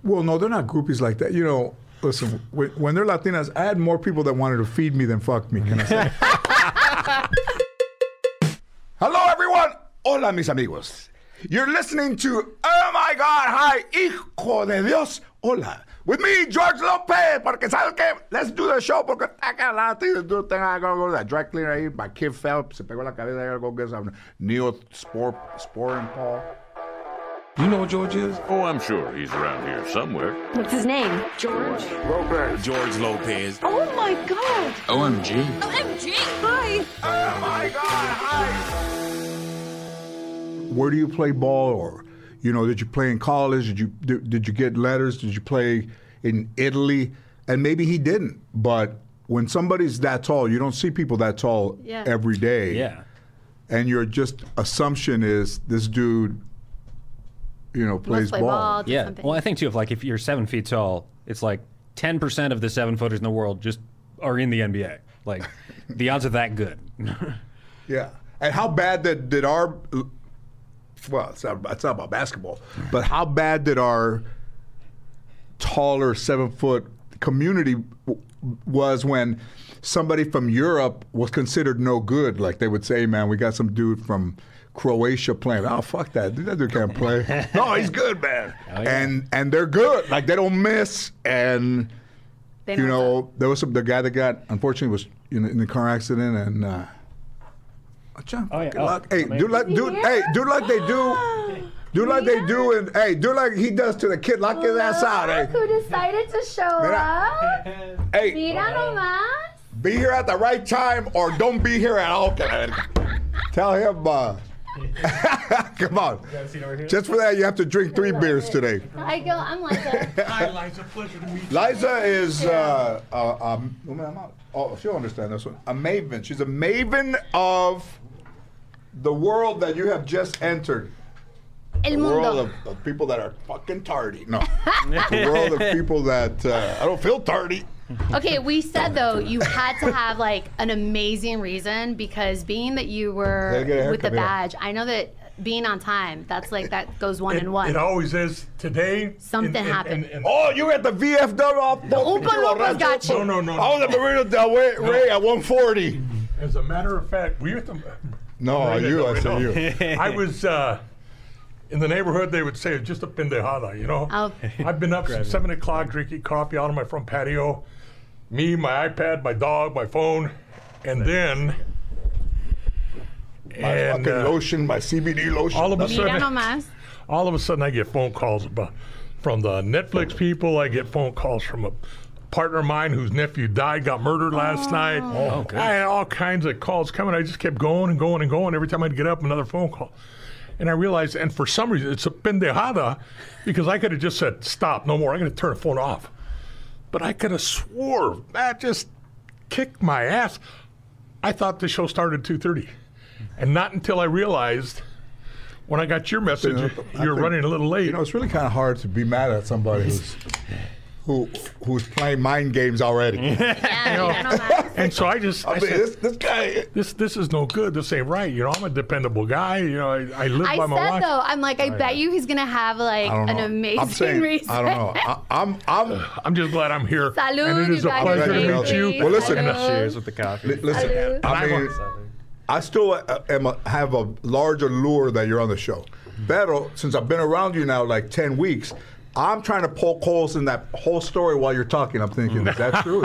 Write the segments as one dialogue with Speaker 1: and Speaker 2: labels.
Speaker 1: Well, no, they're not groupies like that. You know, listen, when they're Latinas, I had more people that wanted to feed me than fuck me. Can I say? Hello, everyone. Hola, mis amigos. You're listening to Oh My God, Hi, Hijo de Dios. Hola. With me, George Lopez. Porque, ¿sabes qué? Let's do the show. Porque I got a lot of things to do. I gotta go to that dry cleaner ahí. My kid fell. Se pegó la cabeza. I gotta go get some Neosporin Paul.
Speaker 2: You know what George is?
Speaker 3: Oh, I'm sure he's around here somewhere.
Speaker 4: What's his name? George?
Speaker 3: Lopez.
Speaker 2: George Lopez.
Speaker 4: Oh my God!
Speaker 2: OMG.
Speaker 4: OMG! Hi!
Speaker 1: Oh my God! Hi. Where do you play ball, or did you play in college? Did you get letters? Did you play in Italy? And maybe he didn't. But when somebody's that tall, you don't see people that tall every day.
Speaker 5: Yeah.
Speaker 1: And your just assumption is this dude, plays ball.
Speaker 5: Yeah. Well, I think too, if you're 7 feet tall, it's like 10% of the 7-footers in the world just are in the NBA. Like the odds are that good.
Speaker 1: Yeah. And how bad did our well, it's not about basketball, but how bad did our taller 7-foot community was when somebody from Europe was considered no good? Like they would say, man, we got some dude from Croatia playing. Oh, fuck that. That dude can't play. No, he's good, man. Oh, yeah. And they're good. Like they don't miss. And, there was the guy that unfortunately was in the car accident and, Hey, do like they do. Do like they do, and do like he does to the kid. Lock his ass out. Hey.
Speaker 6: Who decided to show up?
Speaker 1: Hey,
Speaker 6: Mira nomás.
Speaker 1: Be here at the right time, or don't be here at all. Tell him. Come on. Just for that, you have to drink 3 beers today.
Speaker 6: Hi, Gil. I'm Liza.
Speaker 7: Hi, Liza. Pleasure to meet you.
Speaker 1: Liza is she'll understand this one. A maven. She's a maven of the world that you have just entered.
Speaker 6: El
Speaker 1: the
Speaker 6: mundo.
Speaker 1: World of people that are fucking tardy. No. The world of people that I don't feel tardy.
Speaker 6: Okay, we said though you had to have like an amazing reason, because being that you were with the badge, I know that being on time, that's like that goes one and one.
Speaker 7: It always is. Today,
Speaker 6: something happened.
Speaker 1: You were at the VFW.
Speaker 6: The Oompa Loompas got you.
Speaker 7: No.
Speaker 1: I was at Marina Del Rey at 140.
Speaker 7: As a matter of fact, we were at the.
Speaker 1: No, you. I said you.
Speaker 7: I was. In the neighborhood, they would say it's just a pendejada,
Speaker 6: Oh.
Speaker 7: I've been up since 7 o'clock drinking coffee out on my front patio. Me, my iPad, my dog, my phone, and then
Speaker 1: my fucking lotion, my CBD lotion.
Speaker 7: All of a sudden, I get phone calls from the Netflix people. I get phone calls from a partner of mine whose nephew died, got murdered last night.
Speaker 5: Okay.
Speaker 7: I had all kinds of calls coming. I just kept going and going and going. Every time I'd get up, another phone call. And I realized, and for some reason, it's a pendejada, because I could have just said, stop, no more. I'm going to turn the phone off. But I could have swore that just kicked my ass. I thought the show started at 2:30. And not until I realized, when I got your message, you're running a little late.
Speaker 1: It's really kind of hard to be mad at somebody who's playing mind games already.
Speaker 7: And so I said,
Speaker 1: this guy,
Speaker 7: this is no good. This ain't right. I'm a dependable guy. I live by my wife.
Speaker 6: I'm like, I bet you he's gonna have like an amazing reason.
Speaker 1: I don't know.
Speaker 7: I'm just glad I'm here.
Speaker 6: Salud,
Speaker 7: and it is a pleasure to meet you.
Speaker 1: Well, listen.
Speaker 5: Cheers with the coffee.
Speaker 1: Listen. I mean, I still have a large allure that you're on the show. Pero, since I've been around you now like 10 weeks, I'm trying to poke holes in that whole story while you're talking. I'm thinking, is that true?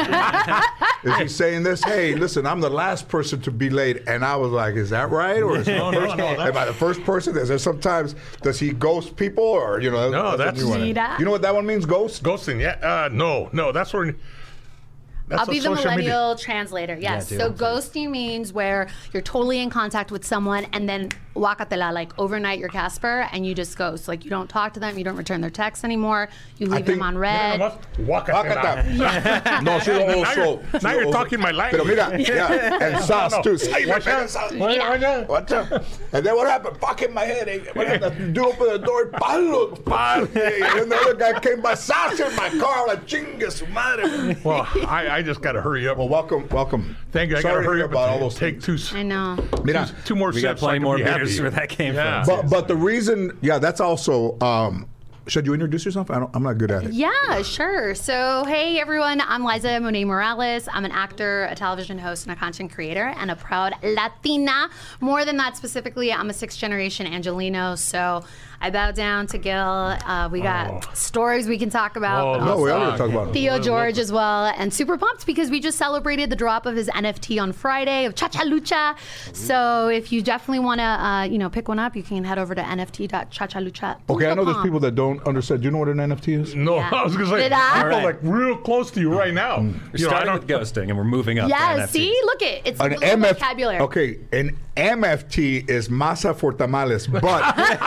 Speaker 1: Is he saying this? Hey, listen, I'm the last person to be late. And I was like, is that right? Or is
Speaker 7: No,
Speaker 1: am I the first person? Is there sometimes, does he ghost people? Or,
Speaker 7: No, that's...
Speaker 1: You know what that one means, ghost?
Speaker 7: Ghosting, yeah. No, that's where...
Speaker 6: I'll be the millennial translator. Yes. So ghosting means where you're totally in contact with someone and then wakatela, like overnight you're Casper and you just ghost. Like you don't talk to them, you don't return their texts anymore, you leave them on red.
Speaker 7: Wakatela.
Speaker 1: No, she's also.
Speaker 7: Now you're talking my language.
Speaker 1: Pero mira, and sauce too. Watch out. And then what happened? Fuck in my head. What happened? Do open the door. Palo. And then the other guy came by, sauce in my car. Like, chinga su madre.
Speaker 7: Well, I just got to hurry up.
Speaker 1: Well, welcome.
Speaker 7: Thank you. I got to hurry up
Speaker 1: about all those
Speaker 7: take
Speaker 1: things.
Speaker 7: two.
Speaker 6: I know.
Speaker 7: Two more
Speaker 5: We got
Speaker 7: sips.
Speaker 5: plenty more beers where that came from.
Speaker 1: But the reason, that's also should you introduce yourself? I'm not good at it.
Speaker 6: Yeah, sure. So, hey everyone, I'm Liza Monet Morales. I'm an actor, a television host, and a content creator, and a proud Latina. More than that, specifically, I'm a 6th generation Angelino. So I bow down to Gil. We got stories we can talk about.
Speaker 1: No, we already talk about it.
Speaker 6: Theo George as well, and super pumped because we just celebrated the drop of his NFT on Friday of Cha Cha Lucha. So if you definitely want to, pick one up, you can head over to nft.chachalucha.com.
Speaker 1: Okay, I know there's people that don't understand. Do you know what an NFT is?
Speaker 7: No,
Speaker 6: Yeah.
Speaker 7: I was going to say,
Speaker 6: Did I?
Speaker 7: people
Speaker 5: Right.
Speaker 7: like real close to you right now.
Speaker 5: We're starting with ghosting, and we're moving up to
Speaker 6: Yeah,
Speaker 5: NFTs.
Speaker 6: see, look it's
Speaker 1: An
Speaker 6: a little vocabulary.
Speaker 1: Okay, an MFT is masa for tamales, but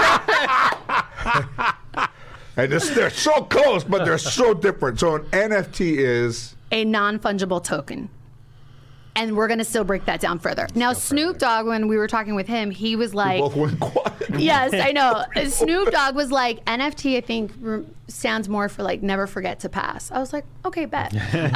Speaker 1: and they're so close, but they're so different. So an NFT is
Speaker 6: A non-fungible token. And we're going to still break that down further. Now, Snoop Dogg, when we were talking with him, he was like...
Speaker 1: both went quiet.
Speaker 6: Yes, I know. Snoop Dogg was like, NFT, I think, stands more for like never forget to pass. I was like, okay, bet.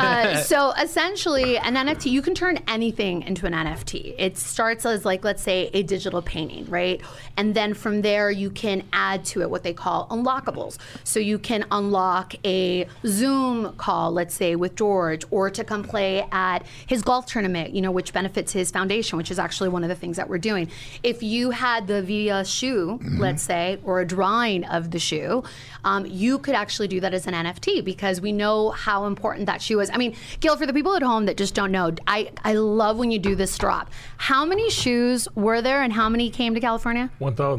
Speaker 6: So essentially, an NFT, you can turn anything into an NFT. It starts as like, let's say, a digital painting, right? And then from there, you can add to it what they call unlockables. So you can unlock a Zoom call, let's say, with George, or to come play at his golf tournament, which benefits his foundation, which is actually one of the things that we're doing. If you had the Via shoe, let's say, or a drawing of the shoe, you could actually do that as an NFT because we know how important that shoe is. I mean, Gil, for the people at home that just don't know, I love when you do this drop. How many shoes were there and how many came to California?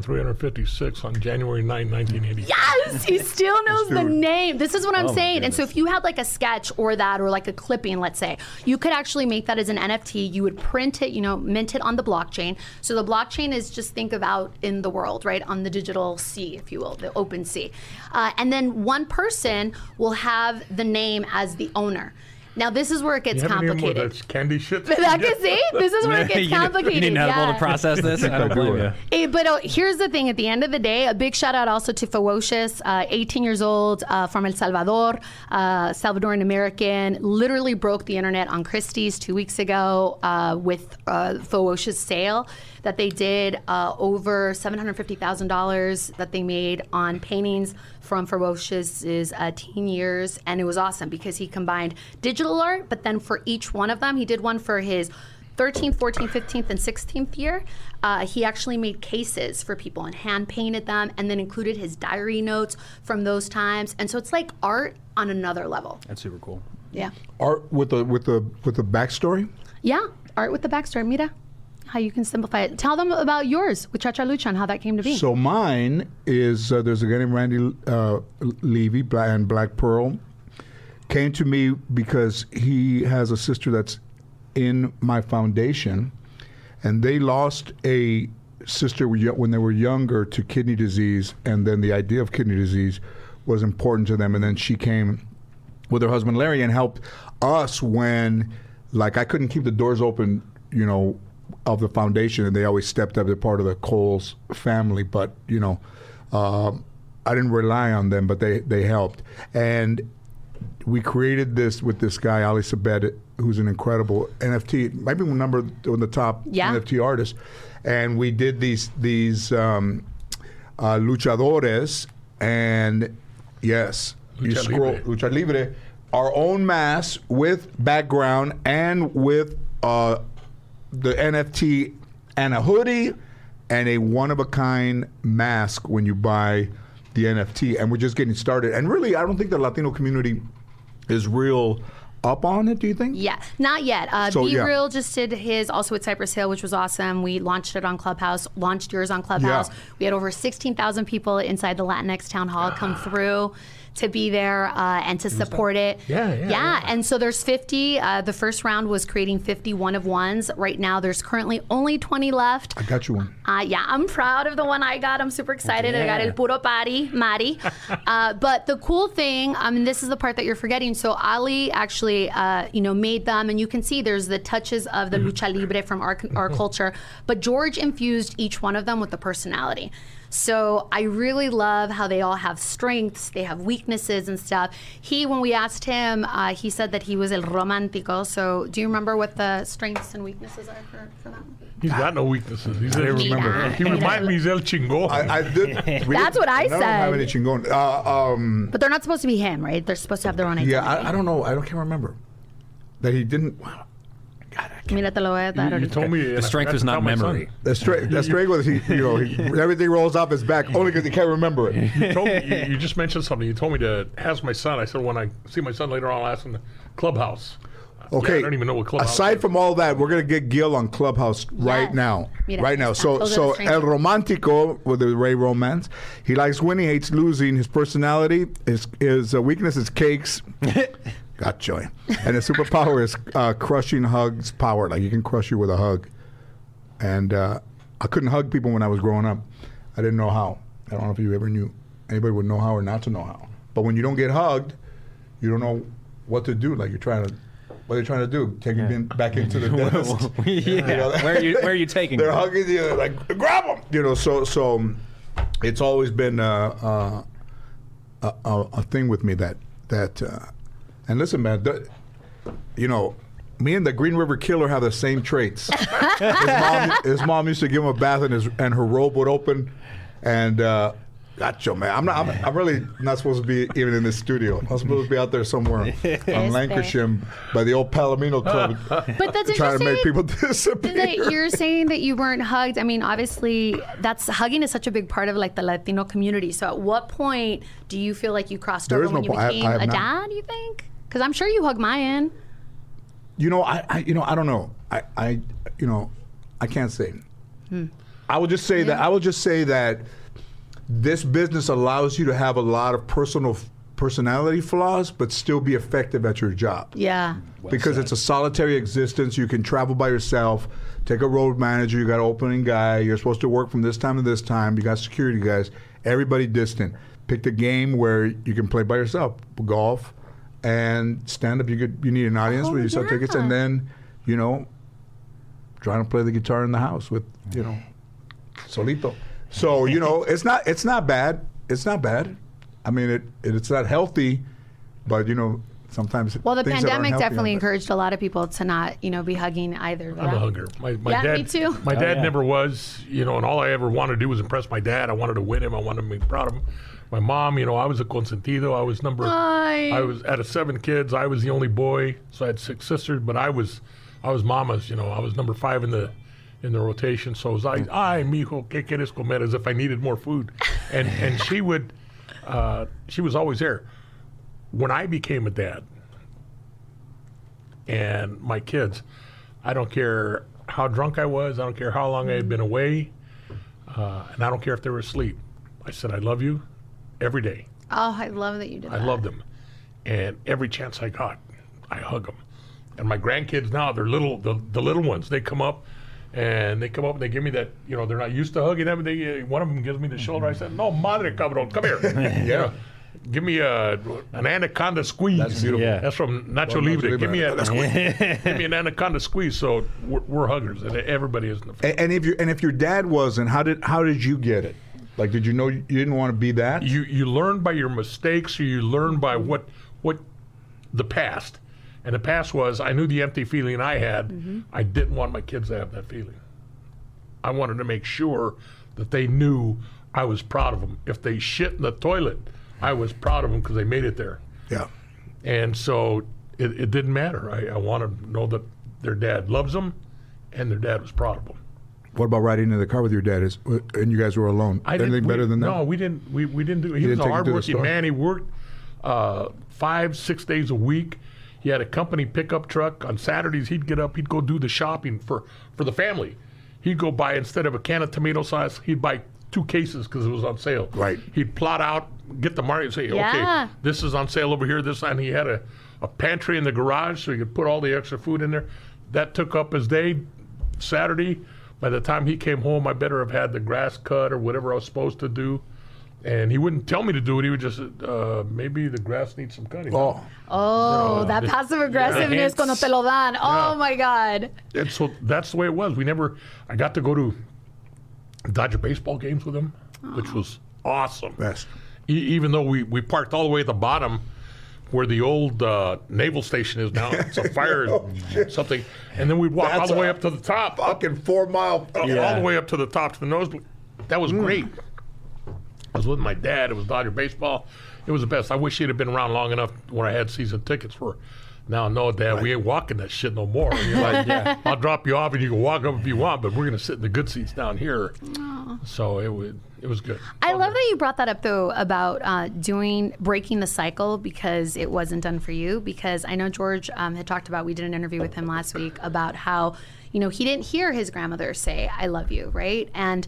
Speaker 7: 1,356 on January 9, 1980.
Speaker 6: Yes, he still knows the name. This is what I'm
Speaker 5: my
Speaker 6: saying. And so
Speaker 5: goodness.
Speaker 6: if you had like a sketch or that or like a clipping, let's say, you could actually make that as an NFT. You would print it, mint it on the blockchain. So the blockchain is just think of out in the world, right? On the digital sea, if you will, the open sea. And then one person will have the name as the owner. Now, this is where it gets
Speaker 7: You have any more of
Speaker 6: complicated.
Speaker 7: that candy shit?
Speaker 6: That can see? This is where it gets complicated.
Speaker 5: You need an edible to process this? I don't blame you.
Speaker 6: But here's the thing. At the end of the day, a big shout out also to Ferocious, 18 years old, from El Salvador, Salvadoran American, literally broke the internet on Christie's 2 weeks ago with Ferocious sale that they did, over $750,000 that they made on paintings from Ferocious's teen years. And it was awesome because he combined digital art, but then for each one of them, he did one for his 13th, 14th, 15th, and 16th year. He actually made cases for people and hand painted them and then included his diary notes from those times. And so it's like art on another level.
Speaker 5: That's super cool.
Speaker 6: Yeah.
Speaker 1: Art with the backstory.
Speaker 6: Yeah. Art with the backstory. Mira, how you can simplify it. Tell them about yours with Cha Cha Lucha and how that came to be.
Speaker 1: So mine is there's a guy named Randy Levy and Black Pearl came to me because he has a sister that's in my foundation, and they lost a sister when they were younger to kidney disease, and then the idea of kidney disease was important to them, and then she came with her husband Larry and helped us when, like, I couldn't keep the doors open, of the foundation, and they always stepped up. They're part of the Coles family, but I didn't rely on them, but they helped. And we created this with this guy, Ali Sabed, who's an incredible NFT, might be one of the top NFT artists. And we did these luchadores, and yes, you scroll Lucha Libre, our own mask with background and with the NFT and a hoodie and a one-of-a-kind mask when you buy the NFT. And we're just getting started. And really, I don't think the Latino community is real up on it, do you think?
Speaker 6: Yeah, not yet. B-Real just did his also at Cypress Hill, which was awesome. We launched it on Clubhouse, launched yours on Clubhouse. Yeah. We had over 16,000 people inside the Latinx Town Hall come through to be there and to support it.
Speaker 7: Yeah.
Speaker 6: And so there's 50. The first round was creating 50 one-of-ones. Right now, there's currently only 20 left.
Speaker 1: I got you one.
Speaker 6: Yeah, I'm proud of the one I got. I'm super excited. I got El Puro Mari. But the cool thing, this is the part that you're forgetting. So Ali actually, made them, and you can see there's the touches of the lucha libre from our culture. But George infused each one of them with a personality. So I really love how they all have strengths, they have weaknesses and stuff. When we asked him, he said that he was el romántico. So do you remember what the strengths and weaknesses are for that?
Speaker 7: He's got no weaknesses. He's
Speaker 1: I remember.
Speaker 7: He reminds me he's El Chingon.
Speaker 1: I did.
Speaker 6: That's what I
Speaker 1: said. None of them have any chingon.
Speaker 6: But they're not supposed to be him, right? They're supposed to have their own identity.
Speaker 1: Yeah, I don't know. I can't remember that he didn't. Wow. God,
Speaker 6: Mira, te lo voy a dar
Speaker 7: You
Speaker 6: ahorita.
Speaker 7: told me
Speaker 5: The strength is not memory.
Speaker 1: the strength was everything rolls off his back only because he can't remember it.
Speaker 7: You just mentioned something. You told me to ask my son. I said when I see my son later on, I'll ask him the Clubhouse.
Speaker 1: Okay.
Speaker 7: Yeah, I don't even know what Clubhouse
Speaker 1: Aside
Speaker 7: is.
Speaker 1: from all that, we're gonna get Gil on Clubhouse right now.
Speaker 6: Mira,
Speaker 1: Right now.
Speaker 6: those are
Speaker 1: So
Speaker 6: the strengths.
Speaker 1: El Romántico with the Ray Romance. He likes winning, hates losing. His personality, his weakness is cakes. Got joy. And his superpower is crushing hugs power. Like he can crush you with a hug. And I couldn't hug people when I was growing up. I didn't know how. I don't know if you ever knew. Anybody would know how or not to know how. But when you don't get hugged, you don't know what to do. Like what are you trying to do? Take him back into the dentist.
Speaker 5: Yeah. Where are you taking
Speaker 1: They're
Speaker 5: him?
Speaker 1: hugging you, they're like, grab him. So it's always been a thing with me that and listen, man, me and the Green River Killer have the same traits. His mom used to give him a bath and her robe would open, and gotcha, man. I'm really not supposed to be even in this studio. I'm supposed to be out there somewhere on Lancashire by the old Palomino Club.
Speaker 6: But that's
Speaker 1: trying to
Speaker 6: interesting
Speaker 1: make people disappear.
Speaker 6: that you're saying that you weren't hugged. I mean, obviously, hugging is such a big part of like the Latino community. So, at what point do you feel like you crossed
Speaker 1: There
Speaker 6: over
Speaker 1: is
Speaker 6: when
Speaker 1: no
Speaker 6: you
Speaker 1: point.
Speaker 6: became
Speaker 1: I have
Speaker 6: a
Speaker 1: not.
Speaker 6: dad? You think? Because I'm sure you hug Mayan.
Speaker 1: I don't know. I can't say. I will just say that this business allows you to have a lot of personality flaws, but still be effective at your job.
Speaker 6: Yeah.
Speaker 1: Because it's a solitary existence. You can travel by yourself. Take a road manager. You got an opening guy. You're supposed to work from this time to this time. You got security guys. Everybody distant. Pick the game where you can play by yourself. Golf and stand up. You need an audience where you sell tickets, and then trying to play the guitar in the house with solito. So it's not bad. It's not bad. I mean, it's not healthy, but sometimes.
Speaker 6: Well, the
Speaker 1: things that aren't
Speaker 6: pandemic
Speaker 1: healthy
Speaker 6: definitely
Speaker 1: are bad.
Speaker 6: encouraged a lot of people to not, be hugging either.
Speaker 7: I'm a hugger. My
Speaker 6: Yeah,
Speaker 7: dad,
Speaker 6: me too.
Speaker 7: My dad
Speaker 5: yeah.
Speaker 7: never was, and all I ever wanted to do was impress my dad. I wanted to win him. I wanted to be proud of him. My mom, I was a consentido. I was I was out of 7 kids. I was the only boy, so I had 6 sisters. But I was mama's. I was number 5 in the rotation. So it was ay, mijo, ¿qué quieres comer? As if I needed more food, and she would, she was always there. When I became a dad, and my kids, I don't care how drunk I was. I don't care how long I had been away, and I don't care if they were asleep. I said, I love you. Every day.
Speaker 6: Oh, I love that you did that.
Speaker 7: I love them. And every chance I got, I hug them. And my grandkids now, they're little, the little ones, they come up and they give me that, they're not used to hugging them. One of them gives me the shoulder. I said, no, madre cabrón, come here. Give me an anaconda squeeze.
Speaker 1: That's beautiful.
Speaker 5: Yeah.
Speaker 7: That's from Nacho Libre. Give me an anaconda squeeze. So we're huggers, and everybody is.
Speaker 1: And if your dad wasn't, how did you get it? Like, did you know you didn't want to be that?
Speaker 7: You learn by your mistakes, or you learn by what the past. And the past was, I knew the empty feeling I had. Mm-hmm. I didn't want my kids to have that feeling. I wanted to make sure that they knew I was proud of them. If they shit in the toilet, I was proud of them because they made it there.
Speaker 1: Yeah.
Speaker 7: And so it didn't matter. I wanted to know that their dad loves them, and their dad was proud of them.
Speaker 1: What about riding in the car with your dad? And you guys were alone. Anything better than that?
Speaker 7: No, we didn't. We didn't do it. He was a hardworking man. He worked 5-6 days a week. He had a company pickup truck. On Saturdays, he'd get up. He'd go do the shopping for the family. He'd go buy, instead of a can of tomato sauce, he'd buy 2 cases because it was on sale.
Speaker 1: Right.
Speaker 7: He'd plot out, get the market, and say, okay, this is on sale over here. This, and he had a pantry in the garage so he could put all the extra food in there. That took up his day. Saturday, by the time he came home, I better have had the grass cut or whatever I was supposed to do. And he wouldn't tell me to do it. He would just, maybe the grass needs some cutting.
Speaker 6: Oh, that passive aggressiveness cuando te lo dan. Oh, my God.
Speaker 7: And so that's the way it was. I got to go to Dodger baseball games with him. which was awesome.
Speaker 1: Best.
Speaker 7: Even though we parked all the way at the bottom where the old naval station is now. It's a fire something. And then we'd walk all the way up to the top.
Speaker 1: Fucking 4 mile.
Speaker 7: All the way up to the top to the nosebleed. That was great. I was with my dad. It was Dodger baseball. It was the best. I wish he'd have been around long enough when I had season tickets for. Now, no, Dad, we ain't walking that shit no more. And you're like, I'll drop you off and you can walk up if you want, but we're going to sit in the good seats down here. So it was good.
Speaker 6: I love that you brought that up, though, about breaking the cycle because it wasn't done for you. Because I know George had talked about, we did an interview with him last week about how, he didn't hear his grandmother say, I love you, right? And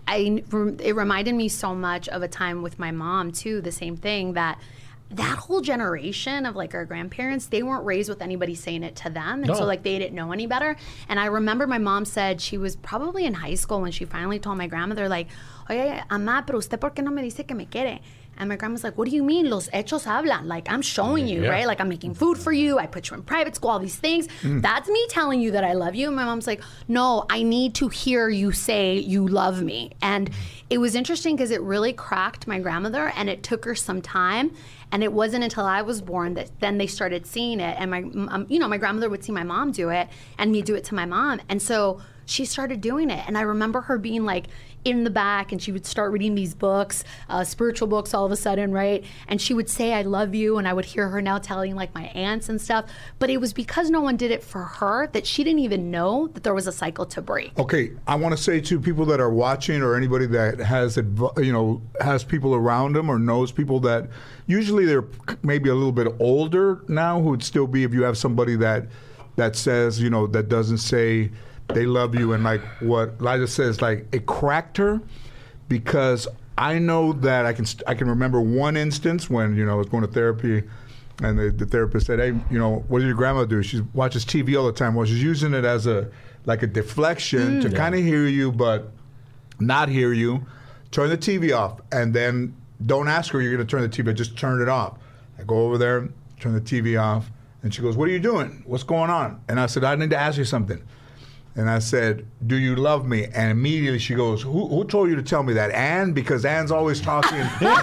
Speaker 6: it reminded me so much of a time with my mom, too, the same thing, that whole generation of our grandparents, they weren't raised with anybody saying it to them. And so they didn't know any better. And I remember my mom said she was probably in high school when she finally told my grandmother, oye, mamá, pero usted por qué no me dice que me quiere? And my grandma's like, what do you mean? Los hechos hablan. I'm showing you, right? I'm making food for you. I put you in private school, all these things. That's me telling you that I love you. And my mom's like, no, I need to hear you say you love me. And it was interesting because it really cracked my grandmother, and it took her some time. And it wasn't until I was born that then they started seeing it. And my grandmother would see my mom do it and me do it to my mom. And so she started doing it. And I remember her being in the back, and she would start reading these books, spiritual books all of a sudden, right? And she would say, I love you. And I would hear her now telling my aunts and stuff. But it was because no one did it for her that she didn't even know that there was a cycle to break.
Speaker 1: Okay, I want to say to people that are watching, or anybody that has, has people around them or knows people that usually they're maybe a little bit older now, who would still be, if you have somebody that says, that doesn't say they love you, and what Liza says, it cracked her, because I know that I can remember one instance when I was going to therapy, and the therapist said, hey, what does your grandma do? She watches TV all the time. Well, she's using it as a deflection to kind of hear you but not hear you. Turn the TV off, and then don't ask her you're going to turn the TV, just turn it off. I go over there, turn the TV off, and she goes, what are you doing? What's going on? And I said, I need to ask you something. And I said, do you love me? And immediately she goes, who told you to tell me that? Ann? Because Ann's always talking.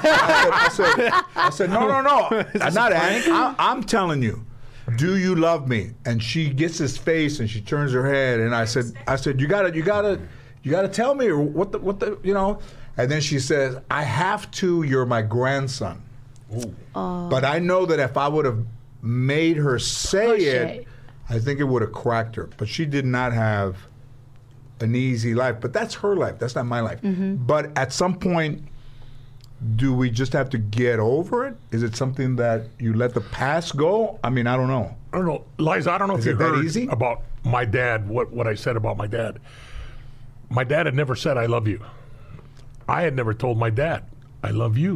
Speaker 1: I said, no. Not Ann. I'm telling you, do you love me? And she gets this face and she turns her head. And I said, you gotta tell me, or what the. And then she says, I have to, you're my grandson. But I know that if I would have made her say it, I think it would have cracked her. But she did not have an easy life. But that's her life. That's not my life. But at some point, do we just have to get over it? Is it something that you let the past go? I mean, I don't know.
Speaker 7: I don't know. Liza, I don't know if you heard about my dad, what I said about my dad. My dad had never said, I love you. I had never told my dad, I love you.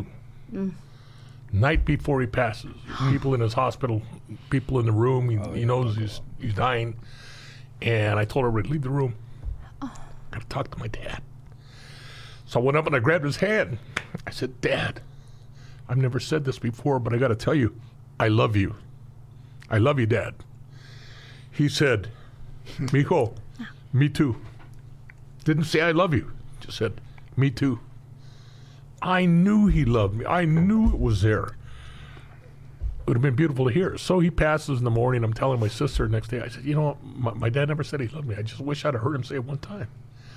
Speaker 7: Night before he passes, people in his hospital, people in the room, he knows he's dying. And I told her, leave the room. I got to talk to my dad. So I went up and I grabbed his hand. I said, Dad, I've never said this before, but I got to tell you, I love you. I love you, Dad. He said, Mijo, me too. Didn't say I love you, just said, me too. I knew he loved me. I knew it was there. It would have been beautiful to hear. So he passes in the morning. I'm telling my sister the next day, I said, my dad never said he loved me. I just wish I'd have heard him say it one time.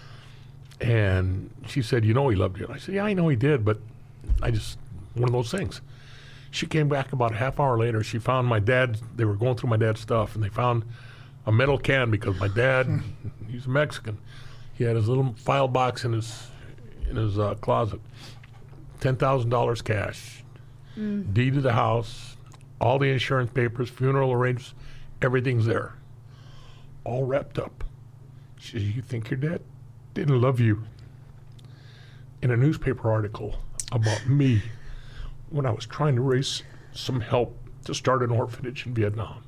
Speaker 7: And she said, he loved you. And I said, yeah, I know he did, but one of those things. She came back about a half hour later. She found my dad. They were going through my dad's stuff, and they found a metal can because my dad, he's Mexican. He had his little file box in his closet. $10,000 cash, deed to the house, all the insurance papers, funeral arrangements, everything's there, all wrapped up. She said, you think your dad didn't love you? In a newspaper article about me when I was trying to raise some help to start an orphanage in Vietnam.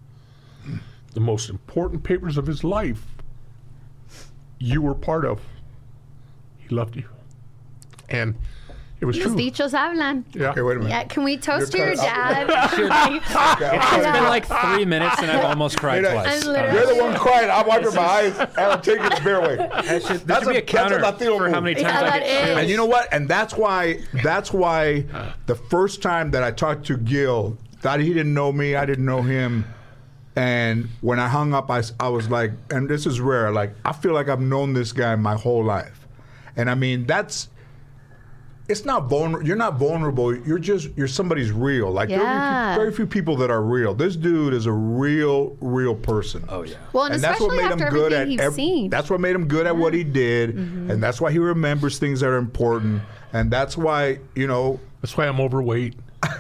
Speaker 7: The most important papers of his life, you were part of. He loved you. And It was
Speaker 6: Los
Speaker 7: true.
Speaker 6: dichos hablan.
Speaker 7: Yeah.
Speaker 1: Okay, wait a minute.
Speaker 6: Yeah, can we toast to
Speaker 1: You're
Speaker 6: your
Speaker 1: cut-
Speaker 6: dad?
Speaker 5: It's been like 3 minutes and I've almost cried twice.
Speaker 6: I'm literally-
Speaker 1: You're the one crying. I'm wiping my eyes and I'm taking the beer away.
Speaker 5: There should be a counter
Speaker 1: Latino
Speaker 5: for how
Speaker 1: move.
Speaker 5: many
Speaker 6: Yeah,
Speaker 5: times I
Speaker 6: that
Speaker 5: get
Speaker 6: is.
Speaker 1: And you know what? And that's why the first time that I talked to Gil, thought he didn't know me, I didn't know him. And when I hung up, I was like, and this is rare, like, I feel like I've known this guy my whole life. And I mean, it's not vulnerable. You're not vulnerable. You're somebody's real. Like, there are very few people that are real. This dude is a real person.
Speaker 5: Oh, yeah.
Speaker 6: Well, and
Speaker 1: that's what
Speaker 6: especially
Speaker 1: made
Speaker 6: after
Speaker 1: him good
Speaker 6: everything
Speaker 1: at
Speaker 6: you've seen.
Speaker 1: That's what made him good at what he did, and that's why he remembers things that are important, and that's why
Speaker 7: That's why I'm overweight.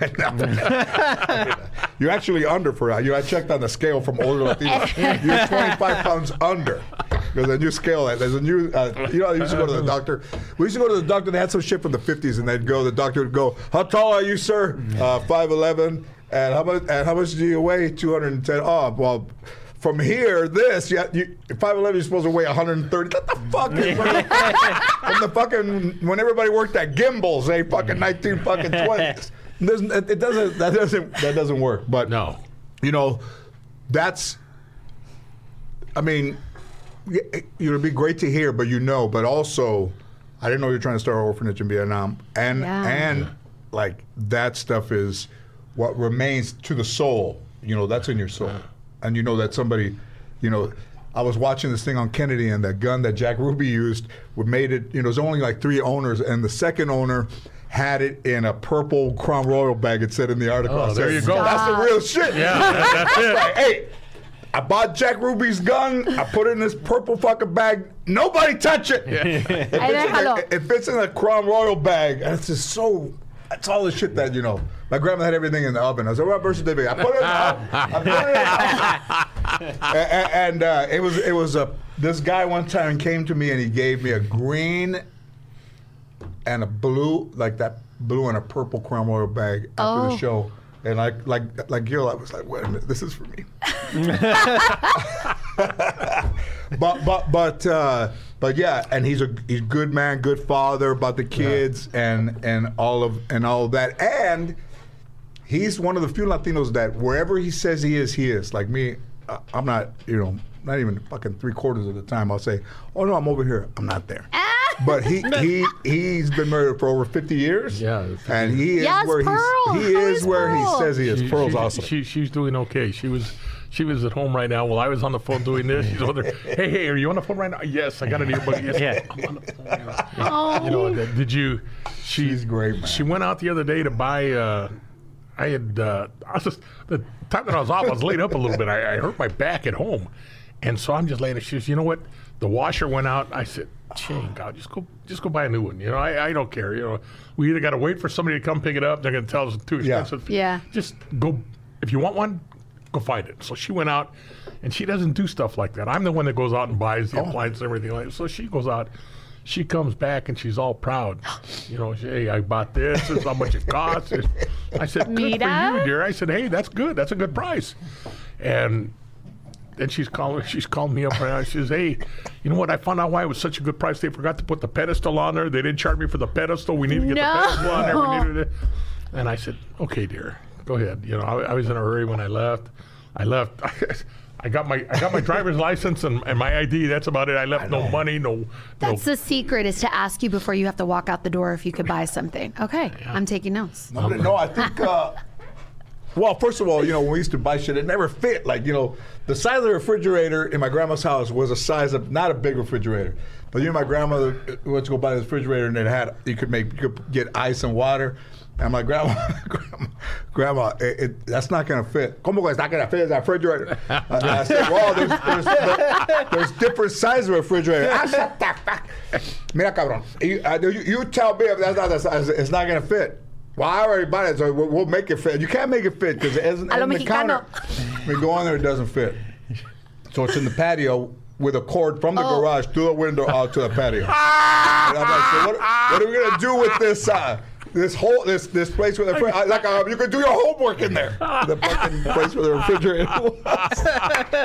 Speaker 1: You're actually under for that. I checked on the scale from older Latinos. You're 25 pounds under. There's a new scale. There's a new. I used to go to the doctor. We used to go to the doctor. They had some shit from the 50s, and The doctor would go, "How tall are you, sir?" 5'11". And how much do you weigh? 210. Oh, well. From here, this, 5'11", you're supposed to weigh 130. What the fuck? From the fucking, when everybody worked at Gimbals, they fucking 19 fucking 20s. That doesn't work. But
Speaker 7: No.
Speaker 1: That's, I mean, it'd be great to hear, but also, I didn't know you were trying to start an orphanage in Vietnam. And like, that stuff is what remains to the soul. That's in your soul. And that somebody, I was watching this thing on Kennedy, and that gun that Jack Ruby used made it, there's only like 3 owners, and the second owner had it in a purple Crown Royal bag, it said in the article.
Speaker 7: Oh, there you go.
Speaker 1: That's the real shit.
Speaker 7: Yeah, that's it.
Speaker 1: Like, hey, I bought Jack Ruby's gun, I put it in this purple fucking bag, nobody touch it. It fits in a Crown Royal bag, and it's just so, that's all the shit that, my grandma had everything in the oven. I said, "What birth certificate?" I put it in the oven. And it was this guy one time came to me and he gave me a green and a blue, like that blue and a purple Crown Royal bag after the show. And like Gil, I was like, "Wait a minute, this is for me." But yeah, and he's good man, good father about the kids and all of that. And he's one of the few Latinos that wherever he says he is. Like me, I'm not, not even fucking 3/4 of the time I'll say, "Oh no, I'm over here." I'm not there. But he's been married for over 50 years.
Speaker 7: Yeah.
Speaker 1: And he is where he says he is. Pearl's awesome.
Speaker 7: She's doing okay. She was at home right now while I was on the phone doing this. She's over there. Hey, are you on the phone right now? Yes, I got an earbud. Yes,
Speaker 5: Yeah.
Speaker 7: I'm on the phone. Did you?
Speaker 1: She's great, man.
Speaker 7: She went out the other day to buy. The time that I was off, I was laid up a little bit. I hurt my back at home, and so I'm just laying there. She says, "You know what? The washer went out." I said, God, just go buy a new one. I don't care. We either got to wait for somebody to come pick it up. They're going to tell us it's too expensive.
Speaker 6: Yeah.
Speaker 7: Just go. If you want one, go find it. So she went out, and she doesn't do stuff like that. I'm the one that goes out and buys the appliances and everything like that. So she goes out. She comes back and she's all proud. Hey, I bought this. This is how much it costs. I said, good for you, dear. I said, hey, that's good. That's a good price. And then she's calling me up right now. She says, hey, you know what? I found out why it was such a good price. They forgot to put the pedestal on there. They didn't charge me for the pedestal. We need to get the pedestal on there. We needed it. And I said, okay, dear, go ahead. I was in a hurry when I left. I got my driver's license and my ID. That's about it. I left no money,
Speaker 6: That's the secret, is to ask you before you have to walk out the door if you could buy something. Okay, I'm taking notes.
Speaker 1: No, I think. Well, first of all, when we used to buy shit, it never fit. Like, the size of the refrigerator in my grandma's house was a size of not a big refrigerator, but my grandmother went to go buy the refrigerator and it had you could get ice and water. And my grandma, that's not going to fit. ¿Cómo it's not going to fit in that refrigerator? I said, well, there's different sizes of refrigerator. Shut the fuck. Mira, cabrón. You tell me if that's not the size. It's not going to fit. Well, I already bought it, so we'll make it fit. You can't make it fit because it isn't in the counter. We go on there, it doesn't fit. So it's in the patio with a cord from the garage through the window out to the patio. And I'm like, so what are we going to do with this? This place with the you could do your homework in there. The fucking place with the refrigerator was.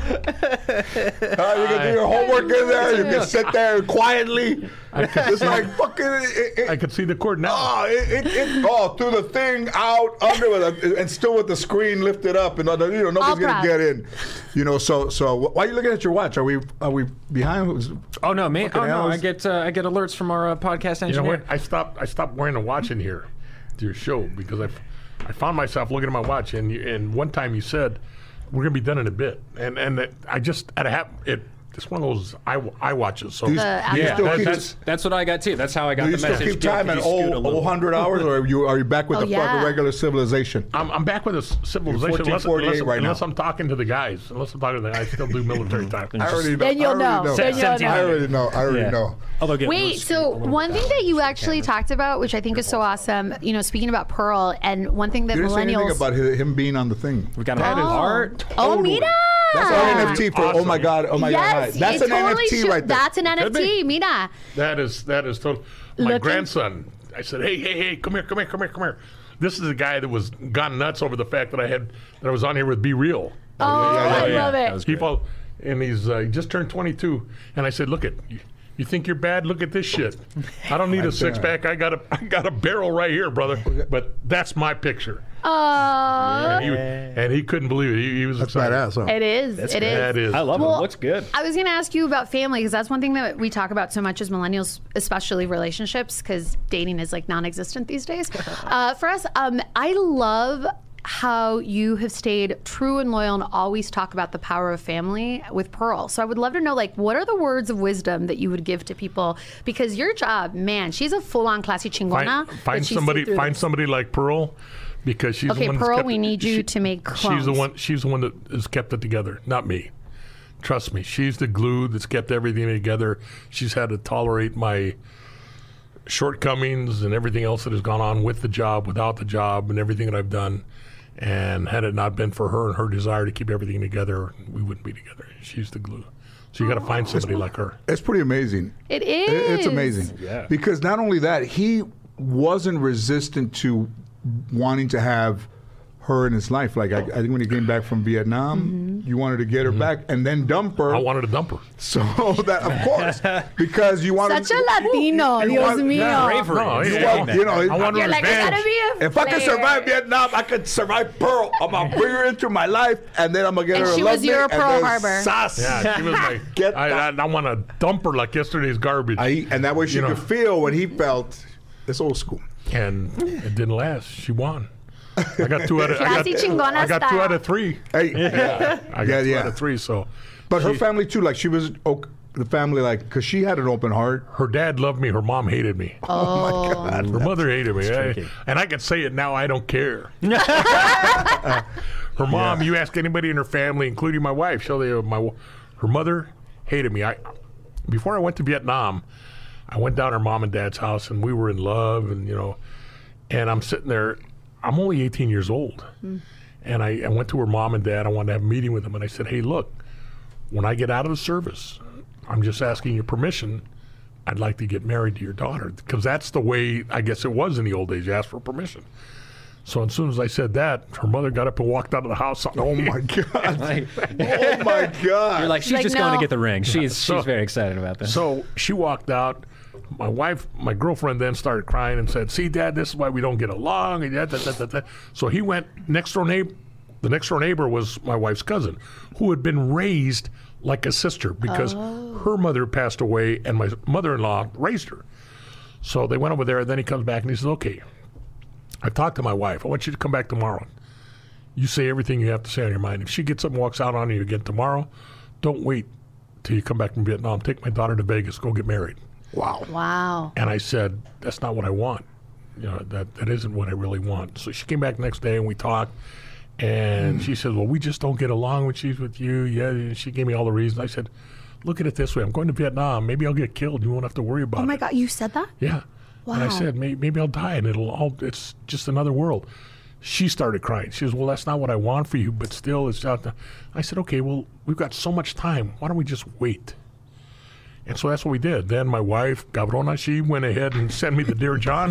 Speaker 1: You can do your homework in there. You can sit there quietly. It's like fucking.
Speaker 7: I could see the cord now.
Speaker 1: Oh, through the thing, out, under, and still with the screen lifted up, and nobody's gonna get in. So why are you looking at your watch? Are we behind?
Speaker 5: Oh no, me. Oh no, I get alerts from our podcast engineer.
Speaker 7: You know what? I stopped wearing a watch in here to your show because I found myself looking at my watch, and one time you said we're gonna be done in a bit, and I just it's one of those iWatches. So
Speaker 5: that's what I got too. That's how I got
Speaker 1: do
Speaker 5: the message.
Speaker 1: Do you still keep time at 100 hours, or are you back with the fucking regular civilization?
Speaker 7: I'm back with a civilization unless I'm talking to the guys. I still do military time.
Speaker 1: I already know.
Speaker 6: Then you'll know.
Speaker 1: I already know.
Speaker 6: Wait, so one thing that you actually talked about, which I think is so awesome, speaking about Pearl, and one thing that
Speaker 1: you didn't
Speaker 6: millennials...
Speaker 1: say anything about him being on the thing.
Speaker 5: We got art.
Speaker 6: Oh, mira!
Speaker 1: That's an NFT for
Speaker 7: awesome.
Speaker 1: Oh my God.
Speaker 6: Yes,
Speaker 1: that's an NFT right there.
Speaker 6: That's an NFT, mira.
Speaker 7: That is total. My grandson, I said, hey, come here. This is a guy that was gone nuts over the fact that I was on here with Be Real.
Speaker 6: I love it.
Speaker 7: People, and he just turned 22, and I said, look at you think you're bad? Look at this shit. I don't need a six pack. I got a barrel right here, brother. But that's my picture. And he couldn't believe it. He was excited.
Speaker 1: Badass, huh?
Speaker 6: It is. It is.
Speaker 5: I love it. It looks good.
Speaker 6: I was going to ask you about family, because that's one thing that we talk about so much as millennials, especially relationships, because dating is like non-existent these days. For us, I love how you have stayed true and loyal and always talk about the power of family with Pearl. So I would love to know, what are the words of wisdom that you would give to people? Because your job, man, she's a full-on classy chingona.
Speaker 7: Find somebody like Pearl, because she's the one.
Speaker 6: Pearl, we need you to make clones.
Speaker 7: She's the one that has kept it together, not me. Trust me, she's the glue that's kept everything together. She's had to tolerate my shortcomings and everything else that has gone on with the job, without the job, and everything that I've done. And had it not been for her and her desire to keep everything together, we wouldn't be together. She's the glue. So you got to find somebody like her.
Speaker 1: It's pretty amazing.
Speaker 6: It is.
Speaker 1: It's amazing.
Speaker 5: Yeah.
Speaker 1: Because not only that, he wasn't resistant to wanting to have her in his life. Like I think when he came back from Vietnam, you wanted to get her back and then dump her.
Speaker 7: I wanted to dump her.
Speaker 1: So that, of course, because you wanted
Speaker 6: such a Latino, Dios mío.
Speaker 5: Bravery.
Speaker 7: I want
Speaker 6: You're
Speaker 7: revenge.
Speaker 6: like, I gotta be a
Speaker 1: if I could
Speaker 6: player.
Speaker 1: survive Vietnam, I could survive Pearl. I'm gonna bring her into my life, and then I'm gonna get
Speaker 6: And
Speaker 1: her.
Speaker 6: she
Speaker 1: to
Speaker 6: was
Speaker 1: love me,
Speaker 6: your
Speaker 1: and
Speaker 6: Pearl
Speaker 1: then
Speaker 6: Harbor.
Speaker 1: Sass.
Speaker 7: Yeah, she was my. I want to dump her like yesterday's garbage.
Speaker 1: And that way she could feel what he felt. It's old school.
Speaker 7: And it didn't last. She won. I got two out of.
Speaker 6: Classy chingona
Speaker 7: I got 2
Speaker 6: style.
Speaker 7: out of 3.
Speaker 1: Hey,
Speaker 7: I got 2 out of 3. So,
Speaker 1: but her family too. Like she was the family, because she had an open heart.
Speaker 7: her dad loved me. Her mom hated me.
Speaker 1: Oh my God.
Speaker 7: Her mother hated me. And I can say it now. I don't care. Her mom. You ask anybody in her family, including my wife, she'll tell you her mother hated me. Before I went to Vietnam, I went down to her mom and dad's house, and we were in love, and and I'm sitting there. I'm only 18 years old. And I went to her mom and dad. I wanted to have a meeting with them. And I said, hey, look, when I get out of the service, I'm just asking your permission. I'd like to get married to your daughter. Because that's the way, I guess it was in the old days. You asked for permission. So as soon as I said that, her mother got up and walked out of the house.
Speaker 1: Oh, my God. Oh, my God.
Speaker 5: You're like, she's just going to get the ring. She's very excited about this.
Speaker 7: So she walked out. My girlfriend then started crying and said, see, Dad, this is why we don't get along. And So he went next door neighbor. The next door neighbor was my wife's cousin, who had been raised like a sister because her mother passed away and my mother-in-law raised her. So they went over there, and then he comes back and he says, okay, I talked to my wife. I want you to come back tomorrow. You say everything you have to say on your mind. If she gets up and walks out on you again tomorrow, don't wait till you come back from Vietnam. Take my daughter to Vegas. Go get married.
Speaker 6: Wow.
Speaker 7: And I said, that's not what I want. That isn't what I really want. So she came back the next day and we talked. And she said, well, we just don't get along when she's with you. Yeah, and she gave me all the reasons. I said, look at it this way. I'm going to Vietnam. Maybe I'll get killed. You won't have to worry about it.
Speaker 6: Oh, my God. You said that?
Speaker 7: Yeah.
Speaker 6: Wow.
Speaker 7: And I said, maybe I'll die and it's just another world. She started crying. She says, well, that's not what I want for you, but still it's out there. I said, okay, well, we've got so much time. Why don't we just wait? And so that's what we did. Then my wife, Gabrona, she went ahead and sent me the Dear John.